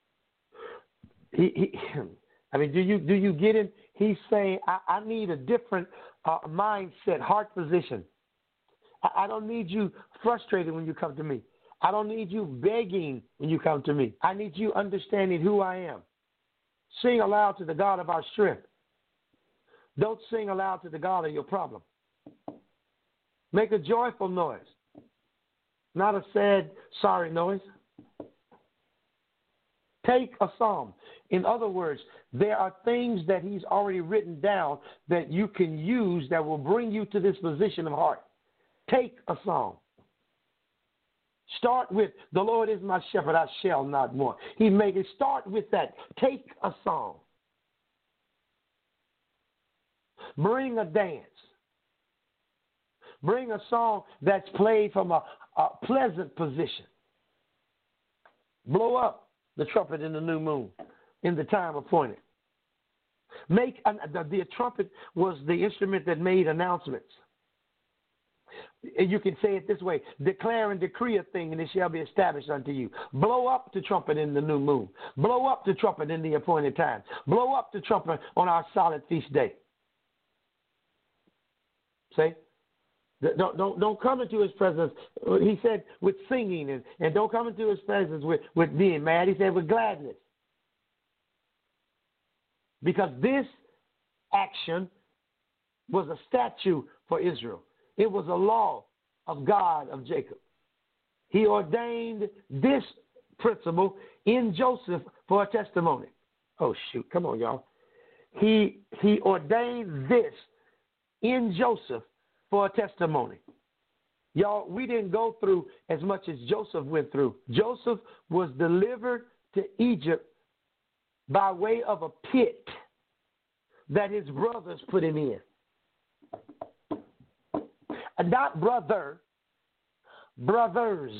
Do you get it? He's saying, I need a different mindset, heart position. I don't need you frustrated when you come to me. I don't need you begging when you come to me. I need you understanding who I am. Sing aloud to the God of our strength. Don't sing aloud to the God of your problem. Make a joyful noise, not a sad, sorry noise. Take a psalm. In other words, there are things that he's already written down that you can use that will bring you to this position of heart. Take a song. Start with, the Lord is my shepherd, I shall not want. He make it start with that. Take a song. Bring a dance. Bring a song that's played from a pleasant position. Blow up the trumpet in the new moon in the time appointed. The trumpet was the instrument that made announcements. You can say it this way: declare and decree a thing, and it shall be established unto you. Blow up the trumpet in the new moon. Blow up the trumpet in the appointed time. Blow up the trumpet on our solid feast day. See? Don't come into his presence, he said, with singing, and don't come into his presence with being mad. He said with gladness. Because this action was a statute for Israel. It was a law of God of Jacob. He ordained this principle in Joseph for a testimony. Oh, shoot. Come on, y'all. He ordained this in Joseph for a testimony. Y'all, we didn't go through as much as Joseph went through. Joseph was delivered to Egypt by way of a pit that his brothers put him in. Not brother, brothers.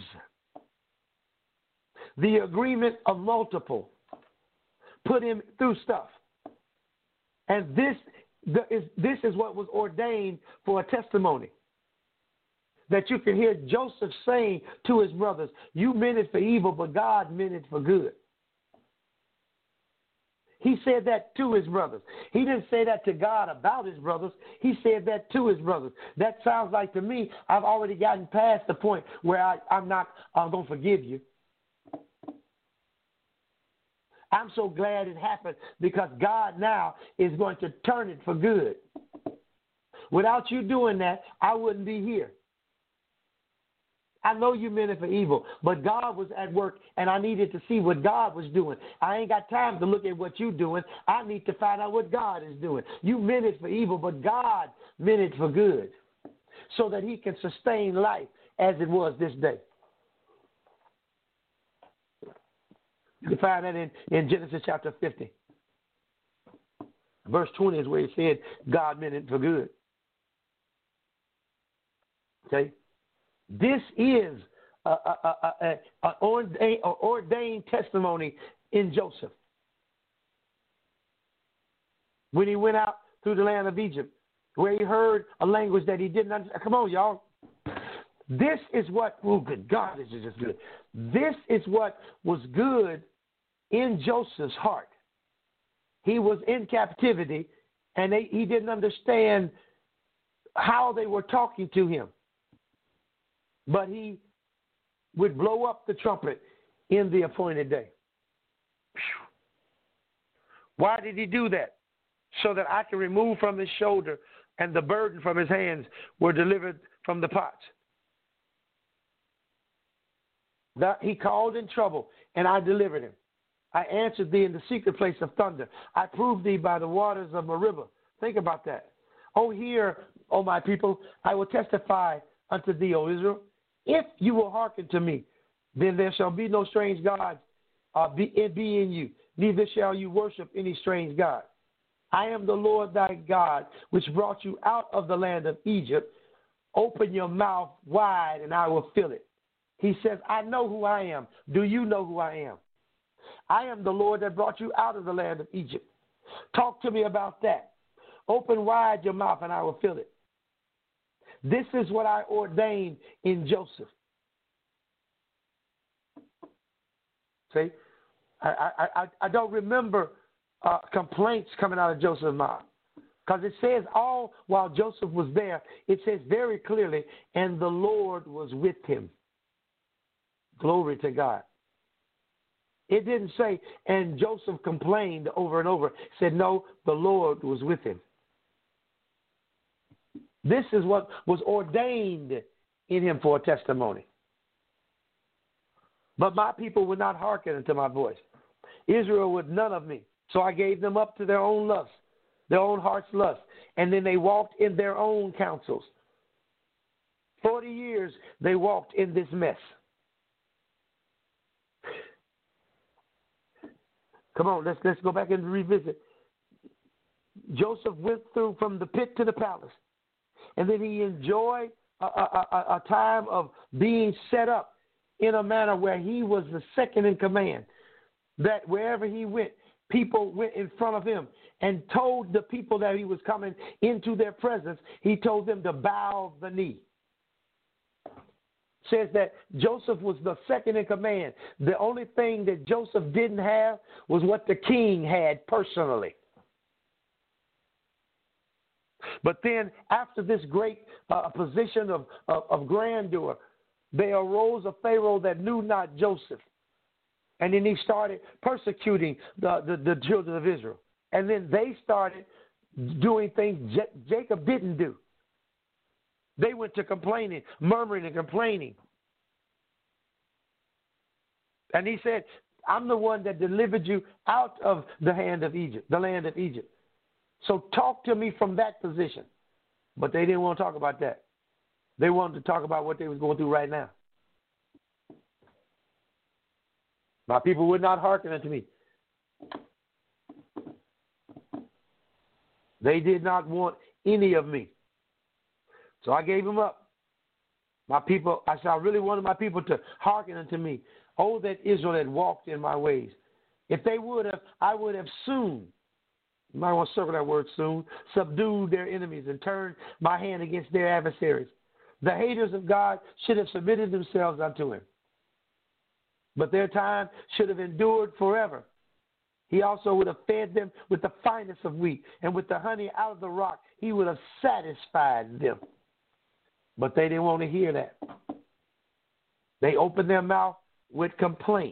The agreement of multiple put him through stuff. And this is what was ordained for a testimony. That you can hear Joseph saying to his brothers, you meant it for evil, but God meant it for good. He said that to his brothers. He didn't say that to God about his brothers. He said that to his brothers. That sounds like to me, I've already gotten past the point where I'm going to forgive you. I'm so glad it happened because God now is going to turn it for good. Without you doing that, I wouldn't be here. I know you meant it for evil, but God was at work, and I needed to see what God was doing. I ain't got time to look at what you're doing. I need to find out what God is doing. You meant it for evil, but God meant it for good so that he can sustain life as it was this day. You can find that in Genesis chapter 50. Verse 20 is where it said God meant it for good. Okay? This is an ordained testimony in Joseph. When he went out through the land of Egypt, where he heard a language that he didn't understand. Come on, y'all. This is what, oh, good God, this is just good. This is what was good in Joseph's heart. He was in captivity, and he didn't understand how they were talking to him. But he would blow up the trumpet in the appointed day. Why did he do that? So that I can remove from his shoulder and the burden from his hands were delivered from the pots. That he called in trouble, and I delivered him. I answered thee in the secret place of thunder. I proved thee by the waters of Meribah. Think about that. Oh, hear, O my people, I will testify unto thee, O Israel. If you will hearken to me, then there shall be no strange gods be in you, neither shall you worship any strange god. I am the Lord thy God, which brought you out of the land of Egypt. Open your mouth wide, and I will fill it. He says, I know who I am. Do you know who I am? I am the Lord that brought you out of the land of Egypt. Talk to me about that. Open wide your mouth, and I will fill it. This is what I ordained in Joseph. See, I don't remember complaints coming out of Joseph's mouth. Because it says all while Joseph was there, it says very clearly, and the Lord was with him. Glory to God. It didn't say, and Joseph complained over and over. It said, no, the Lord was with him. This is what was ordained in him for a testimony. But my people would not hearken unto my voice. Israel would none of me. So I gave them up to their own lust, their own heart's lust. And then they walked in their own counsels. 40 years they walked in this mess. Come on, let's go back and revisit. Joseph went through from the pit to the palace, and then he enjoyed a time of being set up in a manner where he was the second in command, that wherever he went, people went in front of him and told the people that he was coming into their presence, he told them to bow the knee. Says that Joseph was the second in command. The only thing that Joseph didn't have was what the king had personally. But then after this great position of grandeur, there arose a Pharaoh that knew not Joseph. And then he started persecuting the children of Israel. And then they started doing things Jacob didn't do. They went to complaining, murmuring and complaining. And he said, I'm the one that delivered you out of the hand of Egypt, the land of Egypt. So talk to me from that position. But they didn't want to talk about that. They wanted to talk about what they was going through right now. My people would not hearken unto me. They did not want any of me. So I gave them up. My people, I said, I really wanted my people to hearken unto me. Oh, that Israel had walked in my ways. If they would have, I would have soon, you might want to circle that word soon, subdued their enemies and turned my hand against their adversaries. The haters of God should have submitted themselves unto him. But their time should have endured forever. He also would have fed them with the finest of wheat, and with the honey out of the rock, he would have satisfied them. But they didn't want to hear that. They opened their mouth with complaint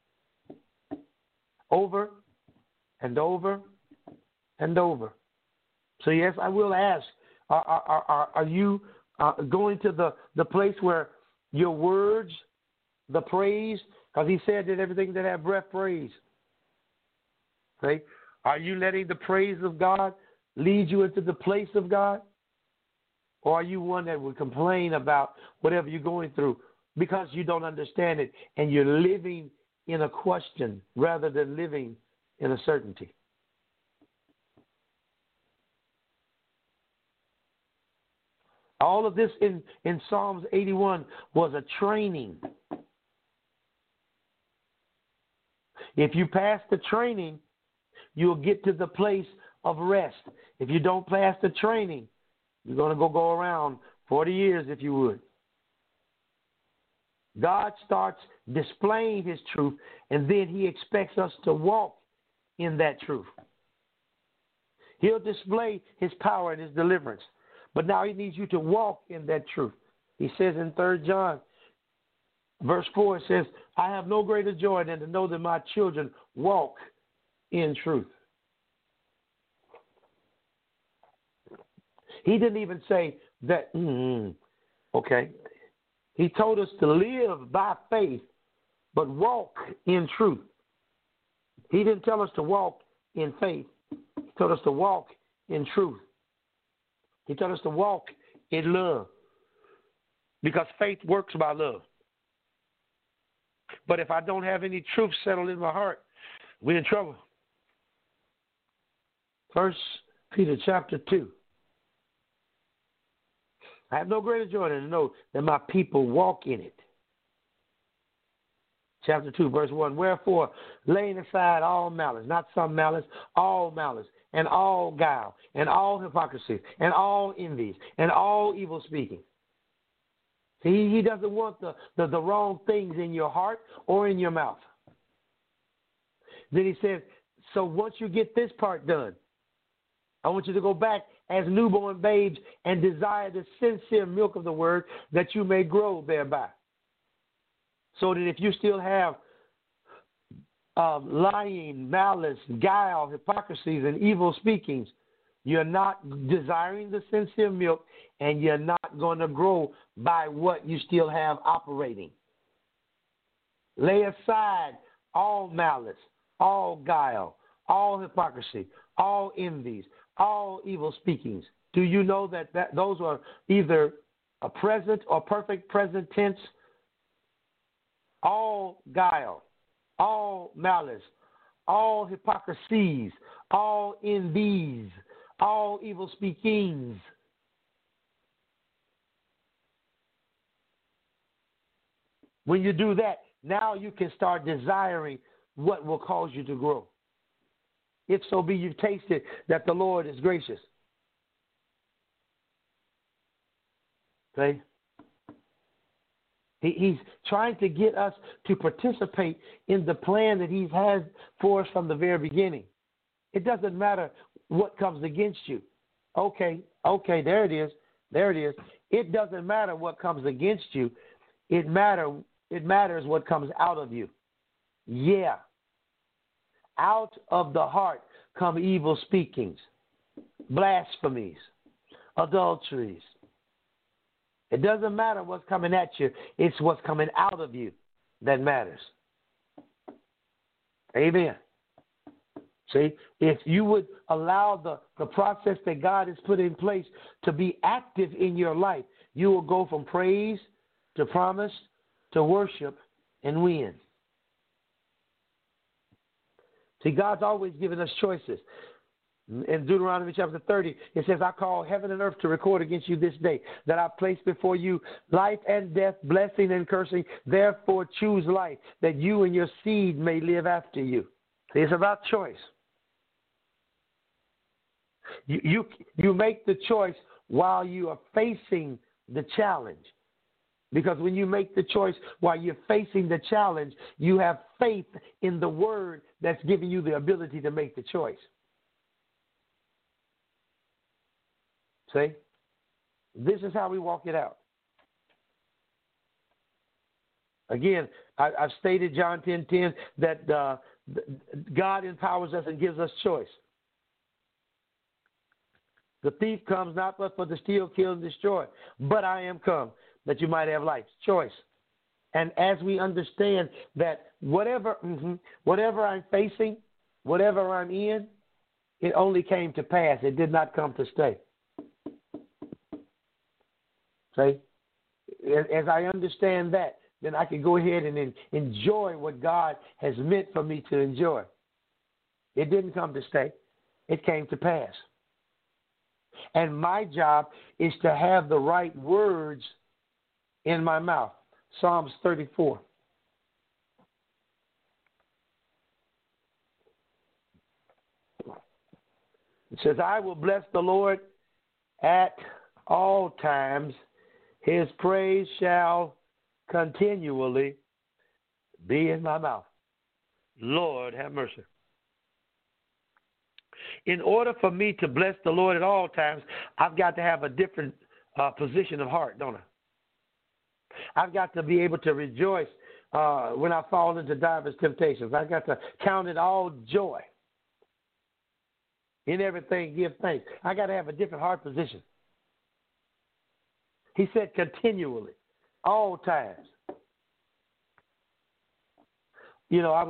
over and over and over. So yes, I will ask, are you going to the place where your words, the praise, because he said that everything that have breath praise. Okay? Are you letting the praise of God lead you into the place of God? Or are you one that would complain about whatever you're going through because you don't understand it and you're living in a question rather than living in a certainty? All of this in Psalms 81 was a training. If you pass the training, you'll get to the place of rest. If you don't pass the training, you're going to go around 40 years if you would. God starts displaying his truth, and then he expects us to walk in that truth. He'll display his power and his deliverance, but now he needs you to walk in that truth. He says in 3 John, verse 4, it says, I have no greater joy than to know that my children walk in truth. He didn't even say that, okay. He told us to live by faith, but walk in truth. He didn't tell us to walk in faith. He told us to walk in truth. He told us to walk in love, because faith works by love. But if I don't have any truth settled in my heart, we're in trouble. 1 Peter chapter 2. I have no greater joy than to know that my people walk in it. Chapter 2, verse 1. Wherefore, laying aside all malice, not some malice, all malice, and all guile, and all hypocrisy, and all envies, and all evil speaking. See, he doesn't want the wrong things in your heart or in your mouth. Then he says, so once you get this part done, I want you to go back as newborn babes and desire the sincere milk of the word, that you may grow thereby. So that if you still have lying, malice, guile, hypocrisies, and evil speakings, you're not desiring the sincere milk, and you're not going to grow by what you still have operating. Lay aside all malice, all guile, all hypocrisy, all envies, all evil speakings. Do you know that those are either a present or perfect present tense, all guile, all malice, all hypocrisies, all envies, all evil speakings. When you do that, now you can start desiring what will cause you to grow. If so be you've tasted that the Lord is gracious. Okay? He's trying to get us to participate in the plan that He has for us from the very beginning. It doesn't matter what comes against you. Okay, there it is. It doesn't matter what comes against you. It matters what comes out of you. Yeah. Out of the heart come evil speakings, blasphemies, adulteries. It doesn't matter what's coming at you. It's what's coming out of you that matters. Amen. See, if you would allow the process that God has put in place to be active in your life, you will go from praise to promise to worship and win. See, God's always given us choices. In Deuteronomy chapter 30, it says, I call heaven and earth to record against you this day, that I place before you life and death, blessing and cursing. Therefore choose life, that you and your seed may live after you. See, it's about choice. You make the choice while you are facing the challenge. Because when you make the choice while you're facing the challenge, you have faith in the word that's giving you the ability to make the choice. See? This is how we walk it out. Again, I've stated John 10:10 that God empowers us and gives us choice. The thief comes not but for to steal, kill, and destroy. But I am come that you might have life. Choice. And as we understand that whatever I'm facing, whatever I'm in, it only came to pass. It did not come to stay. See? As I understand that, then I can go ahead and enjoy what God has meant for me to enjoy. It didn't come to stay. It came to pass. And my job is to have the right words in my mouth. Psalms 34. It says, I will bless the Lord at all times. His praise shall continually be in my mouth. Lord, have mercy. In order for me to bless the Lord at all times, I've got to have a different position of heart, don't I? I've got to be able to rejoice when I fall into diverse temptations. I've got to count it all joy. In everything, give thanks. I got to have a different heart position. He said continually, all times. You know, I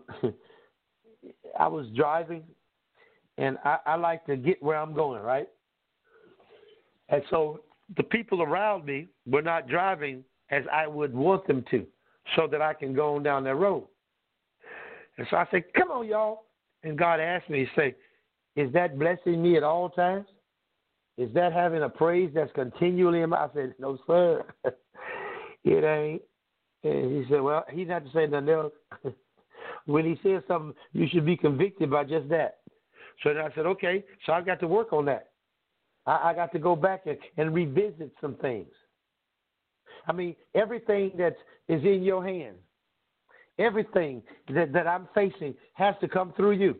was driving, and I like to get where I'm going, right? And so the people around me were not driving as I would want them to, so that I can go on down that road. And so I said, come on, y'all. And God asked me, he said, is that blessing me at all times? Is that having a praise that's continually in my... I said, no, sir. It ain't. And he said, well, he's not to say nothing else. When he says something, you should be convicted by just that. So then I said, okay, so I've got to work on that. I got to go back and revisit some things. I mean, everything that is in your hand, everything that I'm facing has to come through you.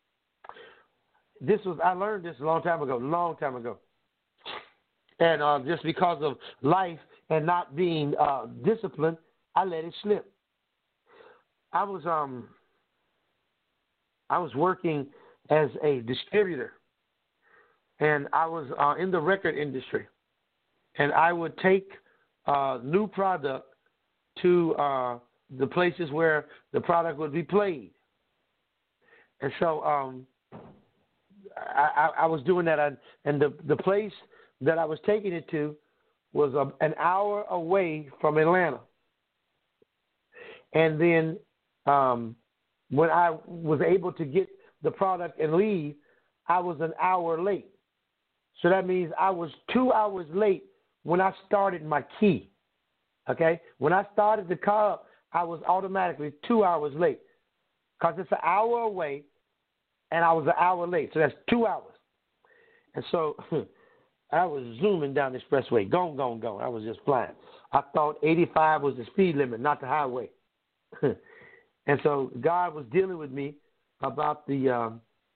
I learned this a long time ago. And just because of life and not being disciplined, I let it slip. I was working as a distributor, and I was in the record industry, and I would take new product to the places where the product would be played. And so I was doing that, and the place that I was taking it to was an hour away from Atlanta. And then when I was able to get the product and leave, I was an hour late. So that means I was 2 hours late when I started my key. Okay? When I started the car up, I was automatically 2 hours late because it's an hour away, and I was an hour late. So that's 2 hours. And so I was zooming down the expressway, going. I was just flying. I thought 85 was the speed limit, not the highway. And so God was dealing with me about the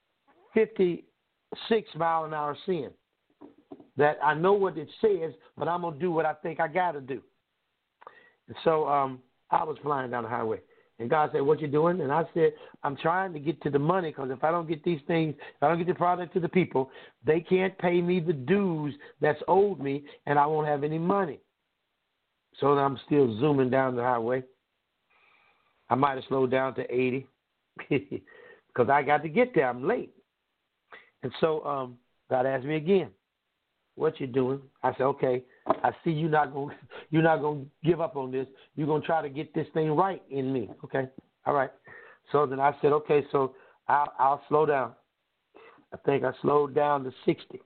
56-mile-an-hour sin. That I know what it says, but I'm going to do what I think I got to do. And so I was flying down the highway. And God said, what you doing? And I said, I'm trying to get to the money because if I don't get these things, if I don't get the product to the people, they can't pay me the dues that's owed me, and I won't have any money. So I'm still zooming down the highway. I might have slowed down to 80 because I got to get there. I'm late. And so God asked me again, what you doing? I said, okay, I see you're not gonna give up on this. You're gonna try to get this thing right in me. Okay, all right. So then I said, okay, so I'll slow down. I think I slowed down to 60.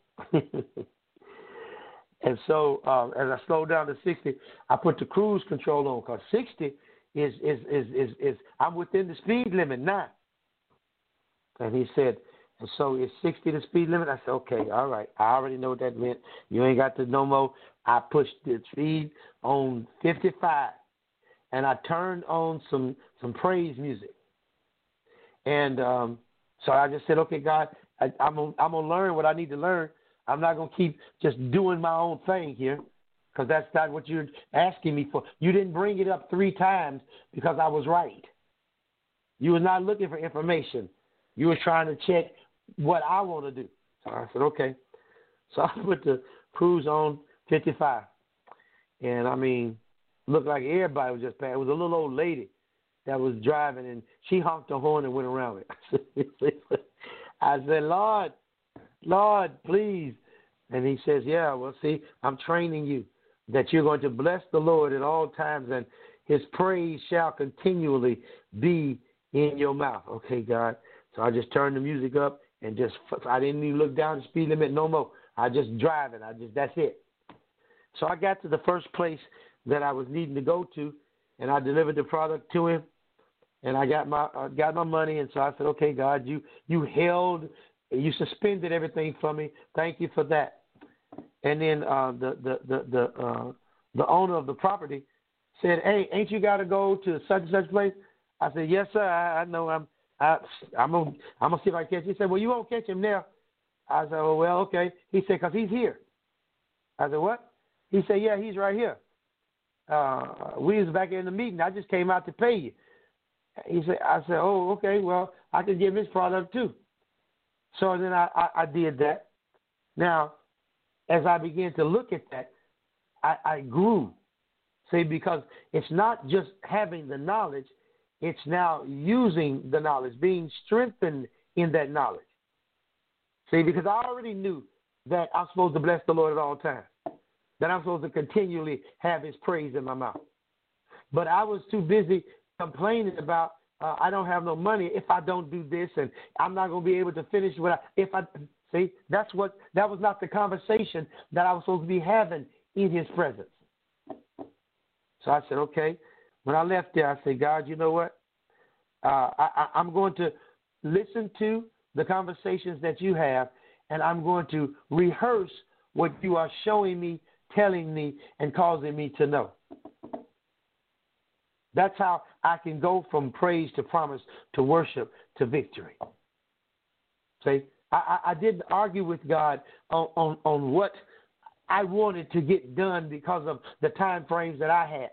And so as I slowed down to 60, I put the cruise control on because 60 is I'm within the speed limit now. And he said, and so is 60 the speed limit? I said, okay, all right. I already know what that meant. You ain't got to no more. I pushed the speed on 55, and I turned on some praise music. And so I just said, okay, God, I'm gonna learn what I need to learn. I'm not gonna keep just doing my own thing here, because that's not what you're asking me for. You didn't bring it up 3 times because I was right. You were not looking for information. You were trying to check what I want to do. So I said, okay. So I put the cruise on 55. And, I mean, looked like everybody was just passing. It was a little old lady that was driving, and she honked the horn and went around it. I said, Lord, please. And he says, yeah, well, see, I'm training you that you're going to bless the Lord at all times, and his praise shall continually be in your mouth. Okay, God. So I just turned the music up and I didn't even look down the speed limit no more. I just driving. That's it. So I got to the first place that I was needing to go to, and I delivered the product to him, and I got my money. And so I said, okay, God, you suspended everything for me. Thank you for that. And then the owner of the property said, hey, ain't you got to go to such and such place? I said, yes, sir. I know I'm gonna see if I can catch him. He said, well, you won't catch him now. I said, oh, well, okay. He said, because he's here. I said, what? He said, yeah, he's right here. We was back in the meeting. I just came out to pay you. I said, oh, okay, well, I can give him his product too. So then I did that. Now, as I began to look at that, I grew. See, because it's not just having the knowledge, it's now using the knowledge, being strengthened in that knowledge. See, because I already knew that I'm supposed to bless the Lord at all times, that I'm supposed to continually have his praise in my mouth. But I was too busy complaining about I don't have no money if I don't do this, and I'm not going to be able to finish see, that was not the conversation that I was supposed to be having in his presence. So I said, okay. When I left there, I said, God, you know what? I'm going to listen to the conversations that you have, and I'm going to rehearse what you are showing me, telling me, and causing me to know. That's how I can go from praise to promise to worship to victory. See, I didn't argue with God on what I wanted to get done because of the time frames that I had.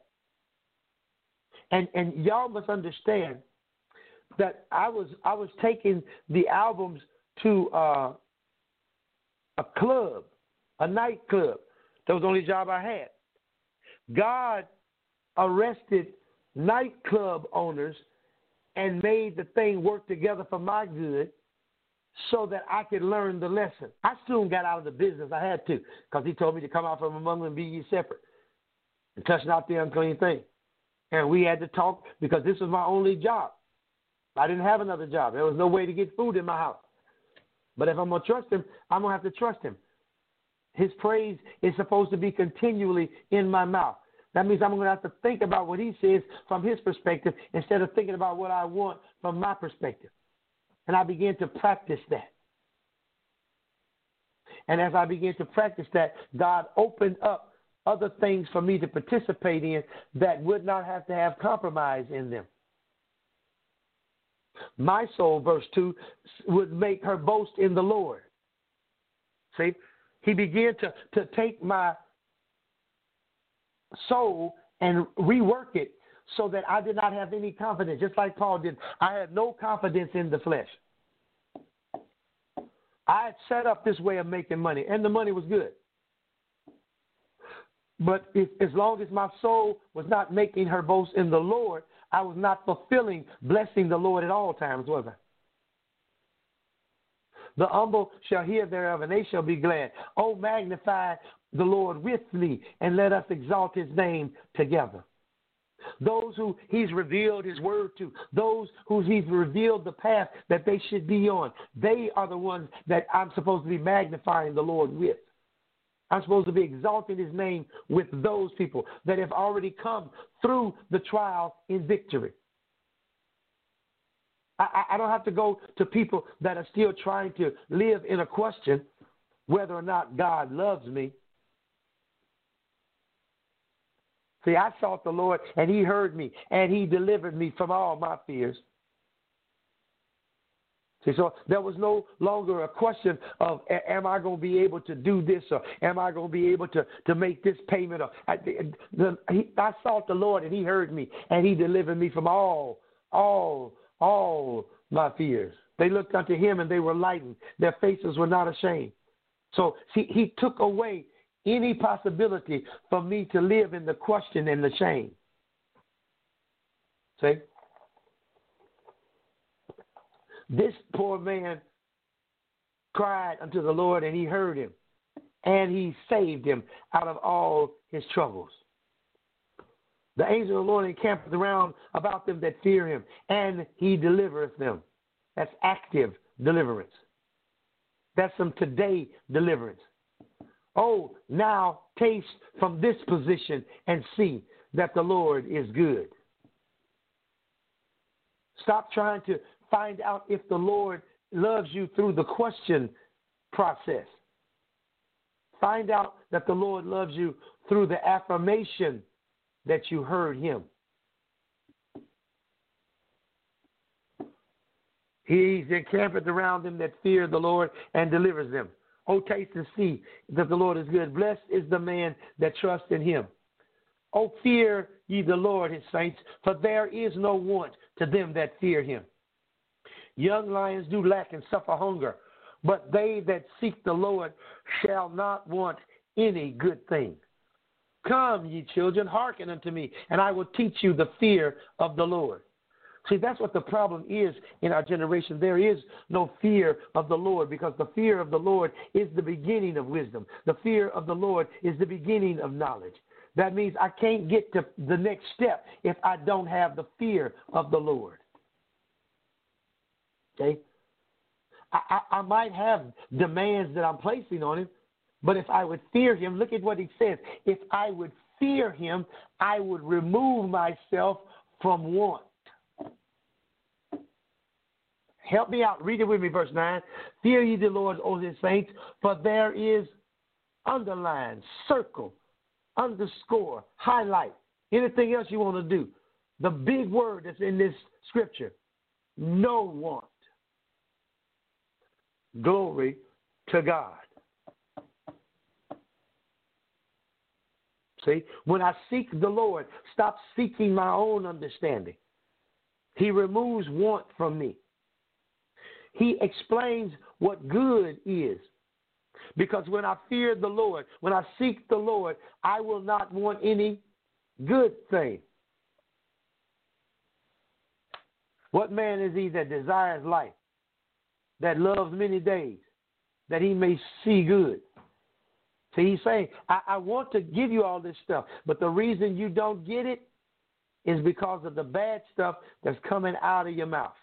And y'all must understand that I was taking the albums to a club, a nightclub. That was the only job I had. God arrested nightclub owners and made the thing work together for my good so that I could learn the lesson. I soon got out of the business. I had to, because he told me to come out from among them and be ye separate and touch not the unclean thing. And we had to talk because this was my only job. I didn't have another job. There was no way to get food in my house. But if I'm going to trust him, I'm going to have to trust him. His praise is supposed to be continually in my mouth. That means I'm going to have to think about what he says from his perspective instead of thinking about what I want from my perspective. And I began to practice that. And as I began to practice that, God opened up other things for me to participate in that would not have to have compromise in them. My soul, verse 2, would make her boast in the Lord. See, he began to take my soul and rework it so that I did not have any confidence, just like Paul did. I had no confidence in the flesh. I had set up this way of making money, and the money was good. But as long as my soul was not making her boast in the Lord, I was not fulfilling blessing the Lord at all times, was I? The humble shall hear thereof, and they shall be glad. Oh, magnify the Lord with me, and let us exalt his name together. Those who he's revealed his word to, those who he's revealed the path that they should be on, they are the ones that I'm supposed to be magnifying the Lord with. I'm supposed to be exalting his name with those people that have already come through the trial in victory. I don't have to go to people that are still trying to live in a question whether or not God loves me. See, I sought the Lord, and he heard me, and he delivered me from all my fears. See, so there was no longer a question of, am I going to be able to do this, or am I going to be able to make this payment? Or I sought the Lord, and he heard me, and he delivered me from all my fears. They looked unto him, and they were lightened. Their faces were not ashamed. So, see, he took away any possibility for me to live in the question and the shame. See? This poor man cried unto the Lord, and he heard him, and he saved him out of all his troubles. The angel of the Lord encampeth around about them that fear him, and he delivereth them. That's active deliverance. That's some today deliverance. Oh, now taste from this position and see that the Lord is good. Stop trying to find out if the Lord loves you through the question process. Find out that the Lord loves you through the affirmation that you heard him. He's encampeth around them that fear the Lord and delivers them. Oh, taste and see that the Lord is good. Blessed is the man that trusts in him. Oh, fear ye the Lord, his saints, for there is no want to them that fear him. Young lions do lack and suffer hunger, but they that seek the Lord shall not want any good thing. Come, ye children, hearken unto me, and I will teach you the fear of the Lord. See, that's what the problem is in our generation. There is no fear of the Lord, because the fear of the Lord is the beginning of wisdom. The fear of the Lord is the beginning of knowledge. That means I can't get to the next step if I don't have the fear of the Lord. Okay? I might have demands that I'm placing on him, but if I would fear him, look at what he says. If I would fear him, I would remove myself from want. Help me out. Read it with me, verse 9. Fear ye the Lord, O his saints, for there is underline, circle, underscore, highlight, anything else you want to do. The big word that's in this scripture, no want. Glory to God. See, when I seek the Lord, stop seeking my own understanding. He removes want from me. He explains what good is. Because when I fear the Lord, when I seek the Lord, I will not want any good thing. What man is he that desires life that loves many days, that he may see good. So he's saying, I want to give you all this stuff, but the reason you don't get it is because of the bad stuff that's coming out of your mouth.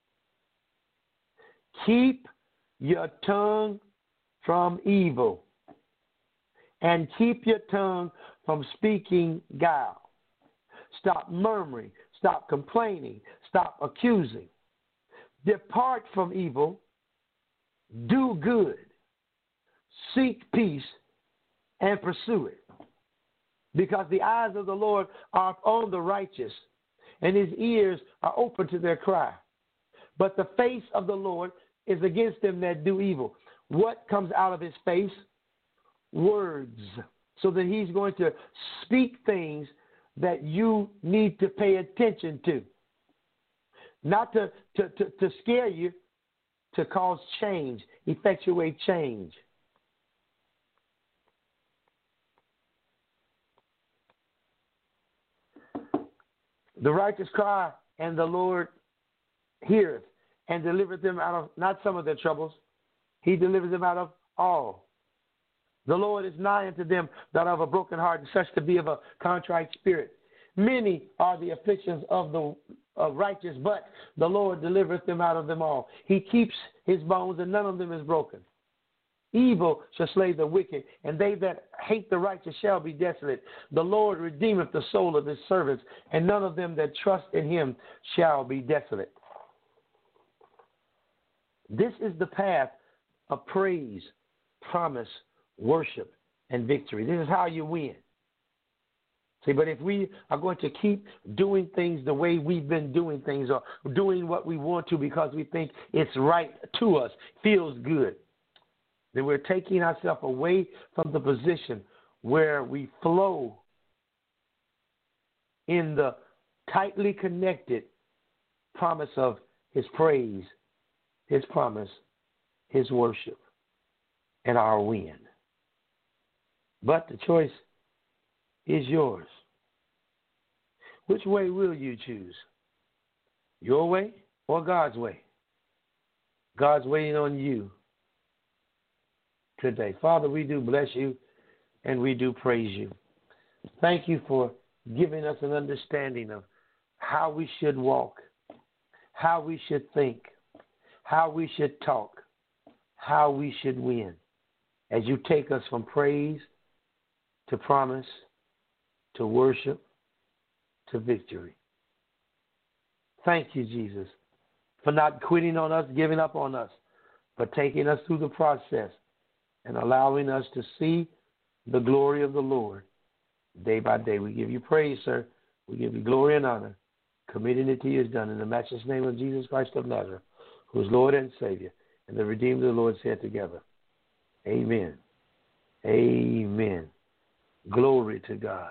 Keep your tongue from evil, and keep your tongue from speaking guile. Stop murmuring. Stop complaining. Stop accusing. Depart from evil. Do good. Seek peace and pursue it. Because the eyes of the Lord are on the righteous, and his ears are open to their cry. But the face of the Lord is against them that do evil. What comes out of his face? Words. So that he's going to speak things that you need to pay attention to. Not to scare you, to cause change, effectuate change. The righteous cry, and the Lord heareth, and delivereth them out of not some of their troubles. He delivers them out of all. The Lord is nigh unto them that have a broken heart, and such to be of a contrite spirit. Many are the afflictions of the righteous, but the Lord delivereth them out of them all. He keeps his bones, and none of them is broken. Evil shall slay the wicked, and they that hate the righteous shall be desolate. The Lord redeemeth the soul of his servants, and none of them that trust in him shall be desolate. This is the path of praise, promise, worship, and victory. This is how you win. See, but if we are going to keep doing things the way we've been doing things, or doing what we want to because we think it's right to us, feels good, then we're taking ourselves away from the position where we flow in the tightly connected promise of his praise, his promise, his worship, and our win. But the choice is yours. Which way will you choose? Your way or God's way? God's waiting on you today. Father, we do bless you and we do praise you. Thank you for giving us an understanding of how we should walk, how we should think, how we should talk, how we should win, as you take us from praise to promise, to worship, to victory. Thank you, Jesus, for not quitting on us, giving up on us, but taking us through the process and allowing us to see the glory of the Lord day by day. We give you praise, sir. We give you glory and honor, committing it to you as done in the matchless name of Jesus Christ of Nazareth, who is Lord and Savior, and the redeemed of the Lord said together, amen. Amen. Glory to God.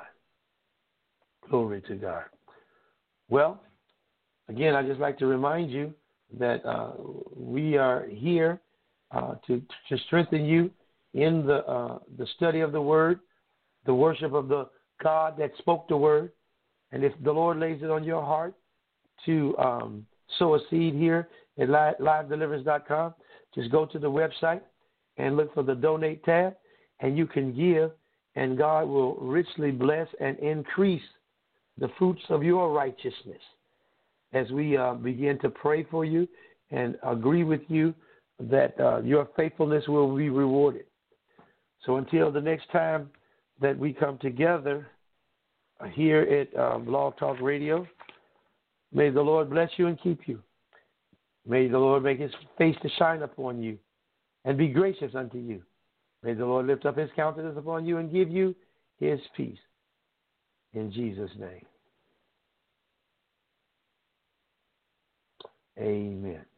Glory to God. Well, again, I'd just like to remind you that we are here to strengthen you in the study of the Word, the worship of the God that spoke the Word. And if the Lord lays it on your heart to sow a seed here at livedeliverance.com, just go to the website and look for the Donate tab, and you can give, and God will richly bless and increase the fruits of your righteousness as we begin to pray for you and agree with you that your faithfulness will be rewarded. So until the next time that we come together here at Blog Talk Radio, may the Lord bless you and keep you. May the Lord make his face to shine upon you and be gracious unto you. May the Lord lift up his countenance upon you and give you his peace. In Jesus' name. Amen.